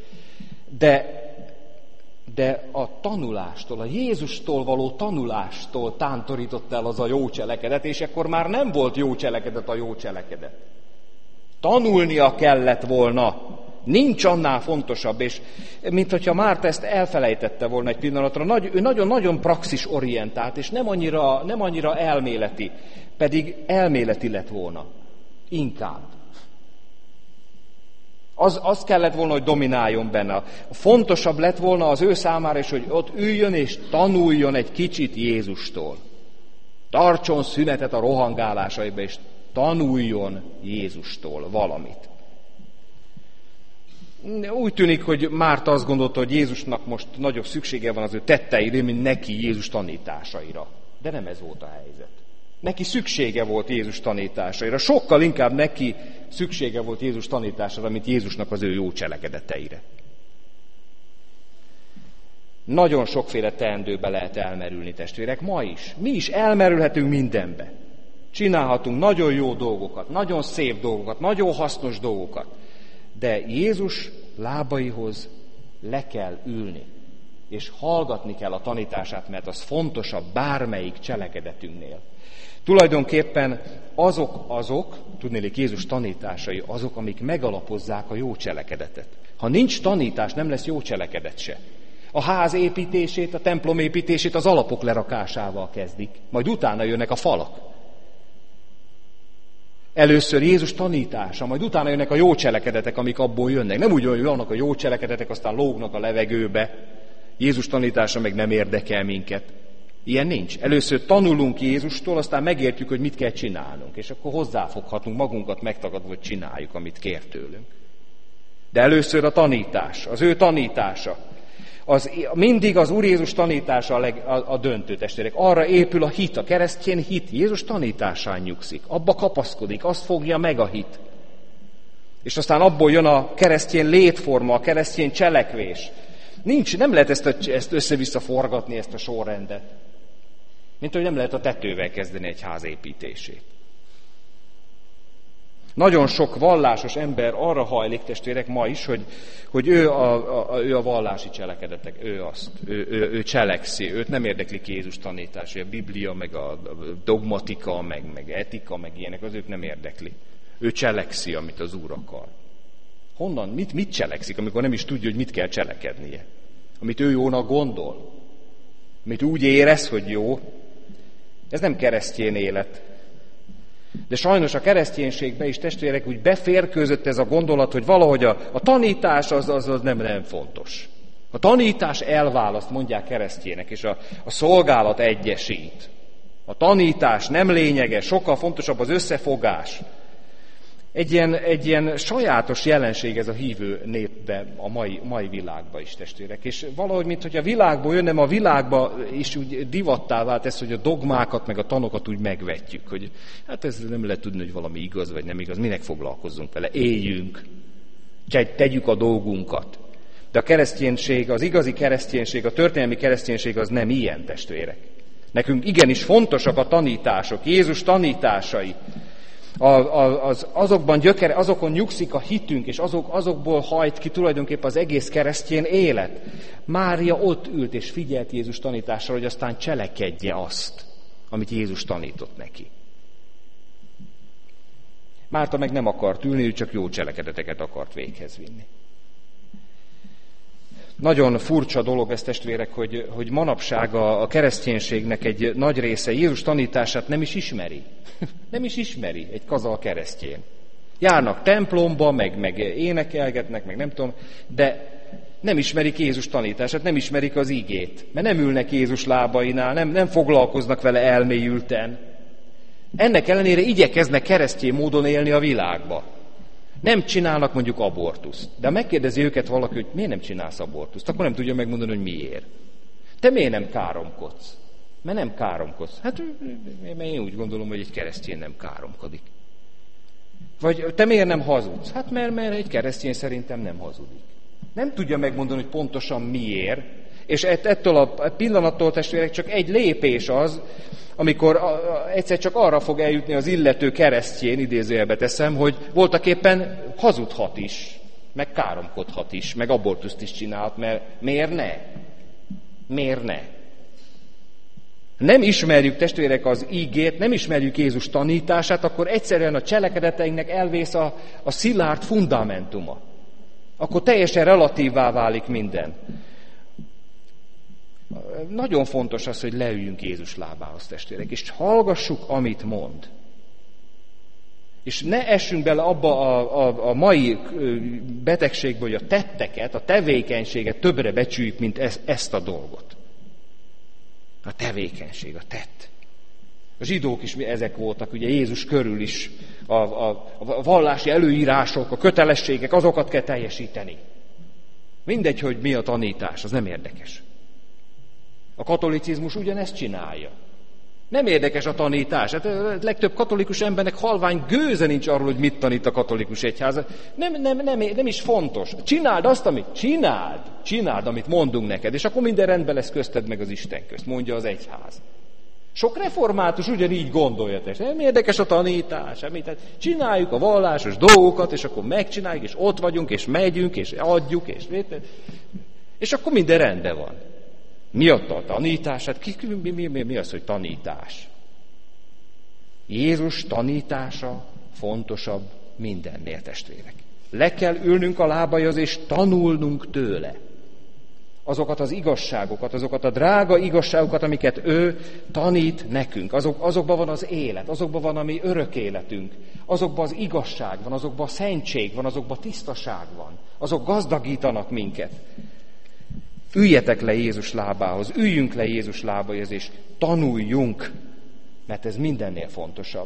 De a tanulástól, a Jézustól való tanulástól tántorított el az a jó cselekedet, és akkor már nem volt jó cselekedet a jó cselekedet. Tanulnia kellett volna. Nincs annál fontosabb, és mint hogyha Márta ezt elfelejtette volna egy pillanatra, ő nagyon-nagyon praxisorientált, és nem annyira elméleti, pedig elméleti lett volna. Inkább. Az kellett volna, hogy domináljon benne. Fontosabb lett volna az ő számára is, hogy ott üljön és tanuljon egy kicsit Jézustól. Tartson szünetet a rohangálásaiba, és tanuljon Jézustól valamit. Úgy tűnik, hogy Márta azt gondolta, hogy Jézusnak most nagyobb szüksége van az ő tetteire, mint neki Jézus tanításaira. De nem ez volt a helyzet. Neki szüksége volt Jézus tanításaira. Sokkal inkább neki szüksége volt Jézus tanítására, mint Jézusnak az ő jó cselekedeteire. Nagyon sokféle teendőbe lehet elmerülni, testvérek, ma is. Mi is elmerülhetünk mindenbe. Csinálhatunk nagyon jó dolgokat, nagyon szép dolgokat, nagyon hasznos dolgokat. De Jézus lábaihoz le kell ülni, és hallgatni kell a tanítását, mert az fontosabb bármelyik cselekedetünknél. Tulajdonképpen azok, tudnélik Jézus tanításai, azok, amik megalapozzák a jó cselekedetet. Ha nincs tanítás, nem lesz jó cselekedet se. A ház építését, a templom építését az alapok lerakásával kezdik, majd utána jönnek a falak. Először Jézus tanítása, majd utána jönnek a jó cselekedetek, amik abból jönnek. Nem úgy, hogy vannak a jó cselekedetek, aztán lógnak a levegőbe. Jézus tanítása meg nem érdekel minket. Ilyen nincs. Először tanulunk Jézustól, aztán megértjük, hogy mit kell csinálnunk, és akkor hozzáfoghatunk magunkat megtagadva, hogy csináljuk, amit kér tőlünk. De először a tanítás, az ő tanítása. Mindig az Úr Jézus tanítása a döntő, testvérek. Arra épül a hit, a keresztény hit. Jézus tanításán nyugszik, abba kapaszkodik, azt fogja meg a hit. És aztán abból jön a keresztény létforma, a keresztény cselekvés. Nem lehet ezt össze-vissza forgatni, ezt a sorrendet. Mint hogy nem lehet a tetővel kezdeni egy ház építését. Nagyon sok vallásos ember arra hajlik, testvérek, ma is, hogy ő a vallási cselekedetek, ő cselekszi, őt nem érdeklik Jézus tanítás, a Biblia, meg a dogmatika, meg etika, meg ilyenek, az őt nem érdekli. Ő cselekszi, amit az Úr akar. Honnan? Mit cselekszik, amikor nem is tudja, hogy mit kell cselekednie? Amit ő jónak gondol, amit úgy érez, hogy jó, ez nem keresztény élet. De sajnos a kereszténységbe is, testvérek, úgy beférkőzött ez a gondolat, hogy valahogy a tanítás az nem fontos. A tanítás elválaszt, mondják keresztjének, és a szolgálat egyesít. A tanítás nem lényeges, sokkal fontosabb az összefogás. Egy ilyen sajátos jelenség ez a hívő népben, a mai világban is, testvérek. És valahogy, mintha a világból jönne, a világba is úgy divattá vált ez, hogy a dogmákat, meg a tanokat úgy megvetjük. Hogy hát ez nem lehet tudni, hogy valami igaz, vagy nem igaz. Minek foglalkozzunk vele? Éljünk. Tegyük a dolgunkat. De a kereszténység, az igazi kereszténység, a történelmi kereszténység az nem ilyen, testvérek. Nekünk igenis fontosak a tanítások, Jézus tanításai. Azokon nyugszik a hitünk, és azokból hajt ki tulajdonképpen az egész keresztény élet. Mária ott ült és figyelt Jézus tanítására, hogy aztán cselekedje azt, amit Jézus tanított neki. Márta meg nem akart ülni, ő csak jó cselekedeteket akart véghez vinni. Nagyon furcsa dolog ez, testvérek, hogy manapság a kereszténységnek egy nagy része Jézus tanítását nem is ismeri. Nem is ismeri egy kazal keresztjén. Járnak templomba, meg énekelgetnek, meg nem tudom, de nem ismerik Jézus tanítását, nem ismerik az igét, mert nem ülnek Jézus lábainál, nem foglalkoznak vele elmélyülten. Ennek ellenére igyekeznek keresztény módon élni a világba. Nem csinálnak mondjuk abortuszt. De megkérdezi őket valaki, hogy miért nem csinálsz abortuszt, akkor nem tudja megmondani, hogy miért. Te miért nem káromkodsz? Mert nem káromkodsz. Hát én úgy gondolom, hogy egy keresztény nem káromkodik. Vagy te miért nem hazudsz? Hát mert egy keresztény szerintem nem hazudik. Nem tudja megmondani, hogy pontosan miért. És ettől a pillanattól, testvérek, csak egy lépés az, amikor egyszer csak arra fog eljutni az illető keresztjén, idézőjelbe teszem, hogy voltaképpen hazudhat is, meg káromkodhat is, meg abortuszt is csinálhat, mert miért ne? Miért ne? Nem ismerjük, testvérek, az ígét, nem ismerjük Jézus tanítását, akkor egyszerűen a cselekedeteinknek elvész a szilárd fundamentuma. Akkor teljesen relatívvá válik minden. Nagyon fontos az, hogy leüljünk Jézus lábához, testvérek, és hallgassuk, amit mond. És ne essünk bele abba a mai betegségbe, hogy a tetteket, a tevékenységet többre becsüljük, mint ezt a dolgot. A tevékenység, a tett. A zsidók is ezek voltak, ugye Jézus körül is a vallási előírások, a kötelességek, azokat kell teljesíteni. Mindegy, hogy mi a tanítás, az nem érdekes. A katolicizmus ugyanezt csinálja. Nem érdekes a tanítás. Hát a legtöbb katolikus embernek halvány gőze nincs arról, hogy mit tanít a katolikus egyház. Nem is fontos. Csináld azt, amit csináld, amit mondunk neked, és akkor minden rendben lesz közted meg az Isten közt, mondja az egyház. Sok református ugyanígy gondolja, nem érdekes a tanítás, tehát csináljuk a vallásos dolgokat, és akkor megcsináljuk, és ott vagyunk, és megyünk, és adjuk, és akkor minden rendben van. Mi adta a tanítás? Hát mi az, hogy tanítás? Jézus tanítása fontosabb mindennél, testvérek. Le kell ülnünk a lábaihoz, és tanulnunk tőle. Azokat az igazságokat, azokat a drága igazságokat, amiket ő tanít nekünk. Azokban van az élet, azokban van a mi örök életünk. Azokban az igazság van, azokban a szentség van, azokban a tisztaság van. Azok gazdagítanak minket. Üljetek le Jézus lábához, üljünk le Jézus lábaihoz, és tanuljunk, mert ez mindennél fontosabb.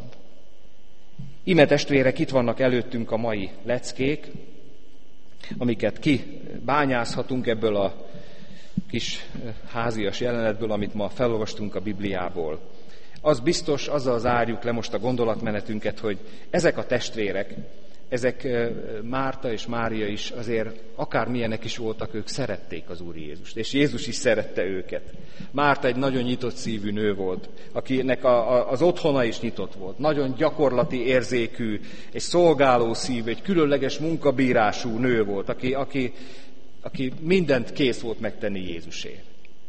Íme testvérek, itt vannak előttünk a mai leckék, amiket kibányázhatunk ebből a kis házias jelenetből, amit ma felolvastunk a Bibliából. Az biztos, azzal zárjuk le most a gondolatmenetünket, hogy ezek a testvérek, ezek Márta és Mária is azért akármilyenek is voltak, ők szerették az Úr Jézust, és Jézus is szerette őket. Márta egy nagyon nyitott szívű nő volt, akinek az otthona is nyitott volt, nagyon gyakorlati érzékű, egy szolgáló szívű, egy különleges munkabírású nő volt, aki mindent kész volt megtenni Jézusért.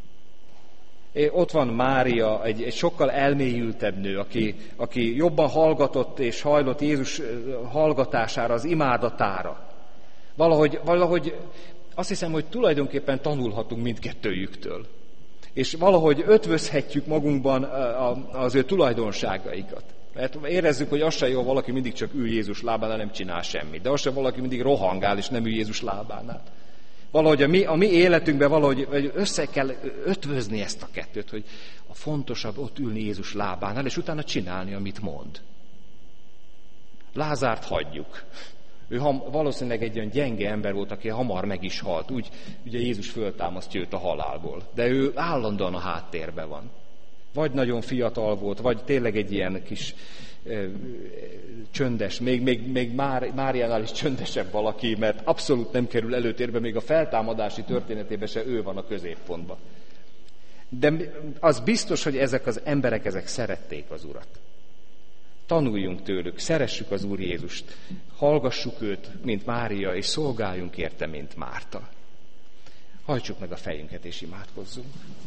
Ott van Mária, egy sokkal elmélyültebb nő, aki jobban hallgatott és hajlott Jézus hallgatására, az imádatára. Valahogy azt hiszem, hogy tulajdonképpen tanulhatunk mindkettőjüktől. És valahogy ötvözhetjük magunkban az ő tulajdonságaikat. Mert érezzük, hogy az se jó, valaki mindig csak ül Jézus lábánál, nem csinál semmit. De az se valaki mindig rohangál, és nem ül Jézus lábánál. Valahogy a mi életünkben valahogy össze kell ötvözni ezt a kettőt, hogy a fontosabb ott ülni Jézus lábánál, és utána csinálni, amit mond. Lázárt hagyjuk. Ő valószínűleg egy olyan gyenge ember volt, aki hamar meg is halt. Úgy, ugye Jézus föltámasztja őt a halálból. De ő állandóan a háttérben van. Vagy nagyon fiatal volt, vagy tényleg egy ilyen kis csöndes, még Máriánál is csöndesebb valaki, mert abszolút nem kerül előtérbe, még a feltámadási történetében se ő van a középpontban. De az biztos, hogy ezek az emberek, ezek szerették az Urat. Tanuljunk tőlük, szeressük az Úr Jézust, hallgassuk őt, mint Mária, és szolgáljunk érte, mint Márta. Hajtsuk meg a fejünket, és imádkozzunk.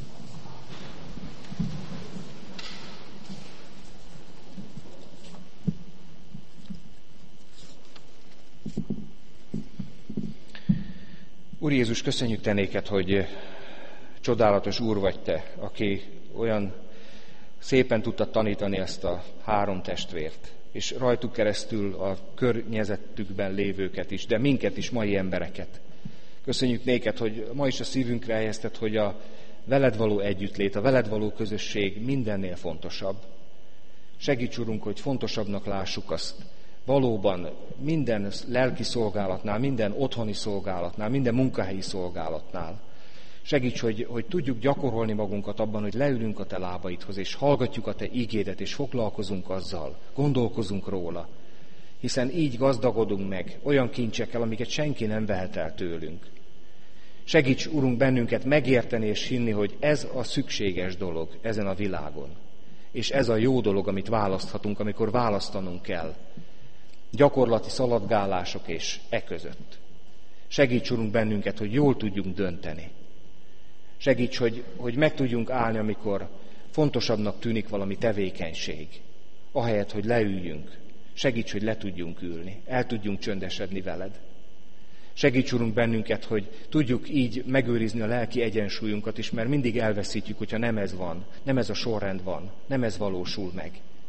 Úr Jézus, köszönjük te néked, hogy csodálatos Úr vagy te, aki olyan szépen tudta tanítani ezt a 3 testvért, és rajtuk keresztül a környezetükben lévőket is, de minket is, mai embereket. Köszönjük néked, hogy ma is a szívünkre helyezted, hogy a veled való együttlét, a veled való közösség mindennél fontosabb. Segíts, Urunk, hogy fontosabbnak lássuk azt, valóban minden lelki szolgálatnál, minden otthoni szolgálatnál, minden munkahelyi szolgálatnál. Segíts, hogy tudjuk gyakorolni magunkat abban, hogy leülünk a te lábaidhoz, és hallgatjuk a te ígédet, és foglalkozunk azzal, gondolkozunk róla. Hiszen így gazdagodunk meg olyan kincsekkel, amiket senki nem vehet el tőlünk. Segíts, Urunk, bennünket megérteni és hinni, hogy ez a szükséges dolog ezen a világon. És ez a jó dolog, amit választhatunk, amikor választanunk kell. Gyakorlati szaladgálások és között. Segíts, Urunk, bennünket, hogy jól tudjunk dönteni. Segíts, hogy meg tudjunk állni, amikor fontosabbnak tűnik valami tevékenység. Ahelyett, hogy leüljünk. Segíts, hogy le tudjunk ülni. El tudjunk csöndesedni veled. Segíts, Urunk, bennünket, hogy tudjuk így megőrizni a lelki egyensúlyunkat is, mert mindig elveszítjük, hogyha nem ez van, nem ez a sorrend van, nem ez valósul meg.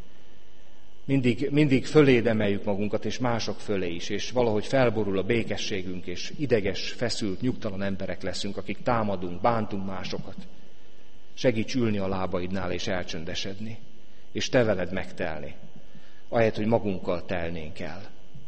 Mindig föléd emeljük magunkat, és mások fölé is, és valahogy felborul a békességünk, és ideges, feszült, nyugtalan emberek leszünk, akik támadunk, bántunk másokat. Segíts ülni a lábaidnál, és elcsöndesedni, és te veled megtelni, ahelyett, hogy magunkkal telnénk el.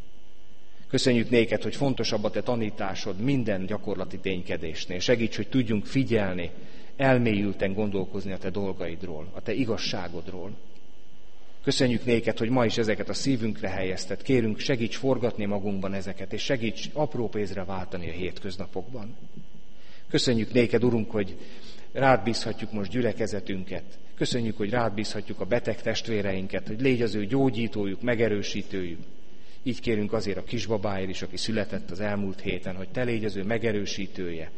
Köszönjük néked, hogy fontosabb a te tanításod minden gyakorlati ténykedésnél. Segíts, hogy tudjunk figyelni, elmélyülten gondolkozni a te dolgaidról, a te igazságodról. Köszönjük néked, hogy ma is ezeket a szívünkre helyezted. Kérünk, segíts forgatni magunkban ezeket, és segíts apró pénzre váltani a hétköznapokban. Köszönjük néked, Urunk, hogy rád bízhatjuk most gyülekezetünket. Köszönjük, hogy rád bízhatjuk a beteg testvéreinket, hogy légy az ő gyógyítójuk, megerősítőjük. Így kérünk azért a kisbabáért is, aki született az elmúlt héten, hogy te légy az ő megerősítője.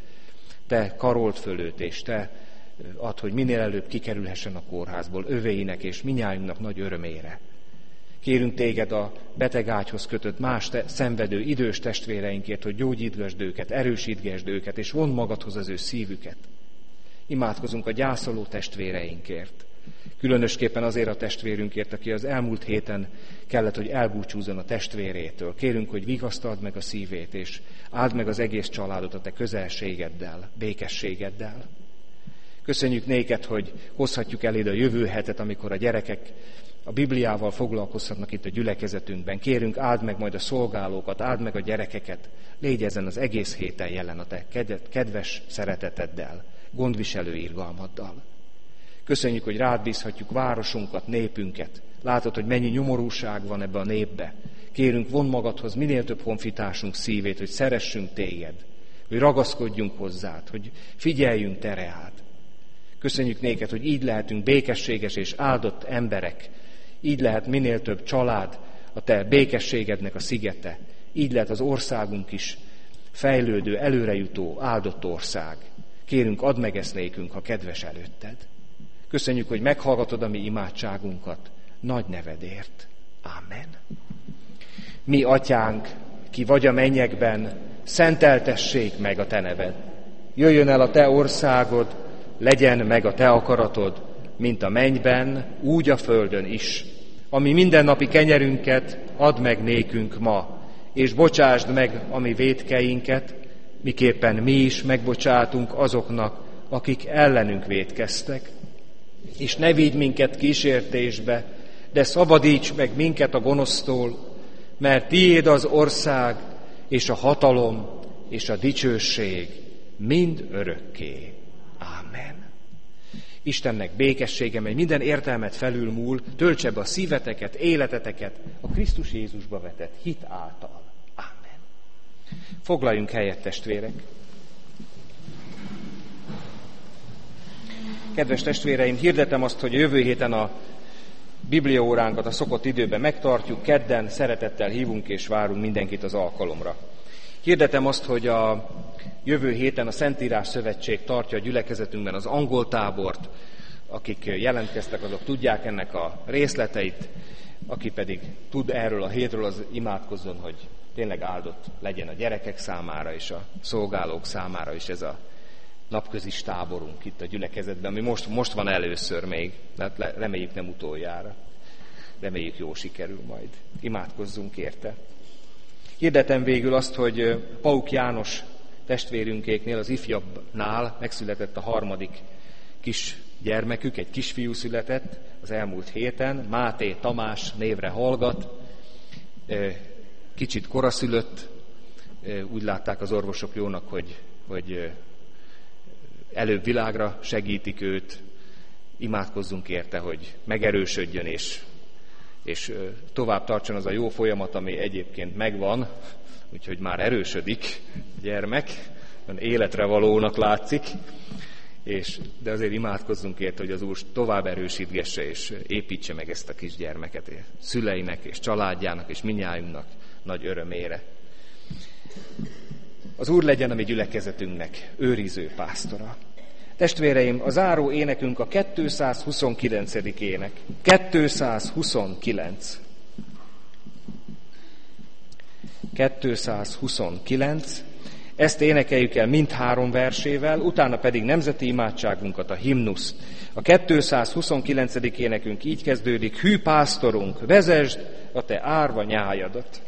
Te karold föl őt, és te add, hogy minél előbb kikerülhessen a kórházból övéinek és minnyájunknak nagy örömére. Kérünk téged a beteg ágyhoz kötött más szenvedő idős testvéreinkért, hogy gyógyítgasd őket, erősítgesd őket, és vondd magadhoz az ő szívüket. Imádkozunk a gyászoló testvéreinkért. Különösképpen azért a testvérünkért, aki az elmúlt héten kellett, hogy elbúcsúzzon a testvérétől. Kérünk, hogy vigasztald meg a szívét, és áld meg az egész családot a te közelségeddel, békességeddel. Köszönjük néked, hogy hozhatjuk eléd a jövő hetet, amikor a gyerekek a Bibliával foglalkozhatnak itt a gyülekezetünkben. Kérünk, áld meg majd a szolgálókat, áld meg a gyerekeket. Légy ezen az egész héten jelen a te kedves szereteteddel, gondviselő irgalmaddal. Köszönjük, hogy rád bízhatjuk városunkat, népünket. Látod, hogy mennyi nyomorúság van ebbe a népbe. Kérünk, vondd magadhoz minél több honfitársunk szívét, hogy szeressünk téged, hogy ragaszkodjunk hozzád, hogy figyeljünk te reád. Köszönjük néked, hogy így lehetünk békességes és áldott emberek. Így lehet minél több család a te békességednek a szigete. Így lehet az országunk is fejlődő, előrejutó, áldott ország. Kérünk, add meg ezt nékünk, ha kedves előtted. Köszönjük, hogy meghallgatod a mi imádságunkat nagy nevedért. Amen. Mi atyánk, ki vagy a mennyekben, szenteltessék meg a te neved. Jöjjön el a te országod, legyen meg a te akaratod, mint a mennyben, úgy a földön is. Ami mindennapi kenyerünket add meg nékünk ma, és bocsásd meg a mi vétkeinket, miképpen mi is megbocsátunk azoknak, akik ellenünk vétkeztek. És ne vigy minket kísértésbe, de szabadíts meg minket a gonosztól, mert tiéd az ország, és a hatalom, és a dicsőség mind örökké. Ámen. Istennek békessége, mely minden értelmet felülmúl, töltse be a szíveteket, életeteket a Krisztus Jézusba vetett hit által. Ámen. Foglaljunk helyet, testvérek! Kedves testvéreim, hirdetem azt, hogy jövő héten a bibliaóránkat a szokott időben megtartjuk, kedden szeretettel hívunk és várunk mindenkit az alkalomra. Hirdetem azt, hogy a jövő héten a Szentírás Szövetség tartja a gyülekezetünkben az angol tábort, akik jelentkeztek, azok tudják ennek a részleteit, aki pedig tud erről a hétről, az imádkozzon, hogy tényleg áldott legyen a gyerekek számára és a szolgálók számára is ez a napközis táborunk itt a gyülekezetben, ami most van először még, de reméljük nem utoljára. Reméljük jól sikerül majd. Imádkozzunk érte. Hirdetem végül azt, hogy Pauk János testvérünkéknél, az ifjabbnál megszületett a 3. kis gyermekük, egy kisfiú született az elmúlt héten, Máté Tamás névre hallgat, kicsit koraszülött, úgy látták az orvosok jónak, hogy előbb világra segítik őt, imádkozzunk érte, hogy megerősödjön, és tovább tartson az a jó folyamat, ami egyébként megvan, úgyhogy már erősödik a gyermek, életre valónak látszik, de azért imádkozzunk érte, hogy az Úr tovább erősítgesse és építse meg ezt a kisgyermeket szüleinek és családjának és mindnyájunknak nagy örömére. Az Úr legyen a mi gyülekezetünknek őriző pásztora. Testvéreim, a záró énekünk a 229. ének. 229. 229. Ezt énekeljük el mindhárom versével, utána pedig nemzeti imádságunkat, a himnuszt. A 229. énekünk így kezdődik: Hű pásztorunk, vezesd a te árva nyájadat.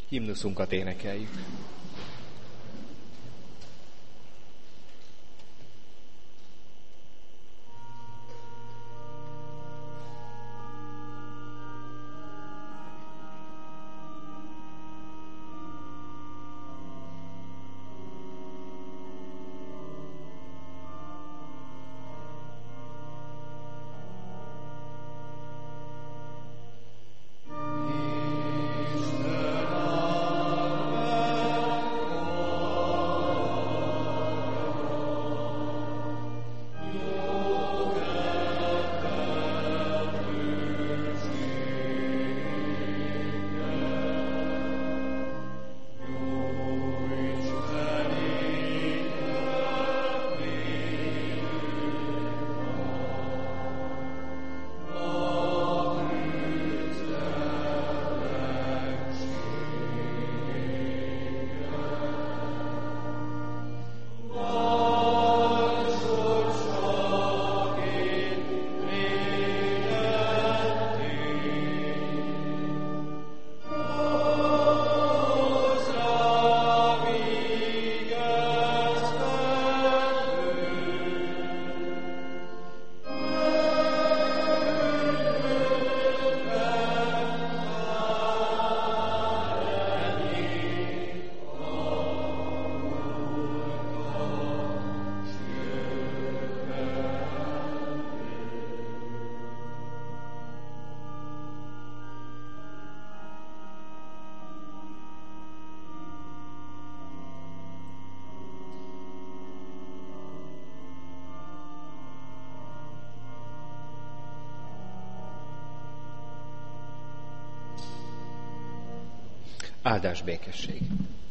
Himnuszunkat énekeljük. Áldás békesség!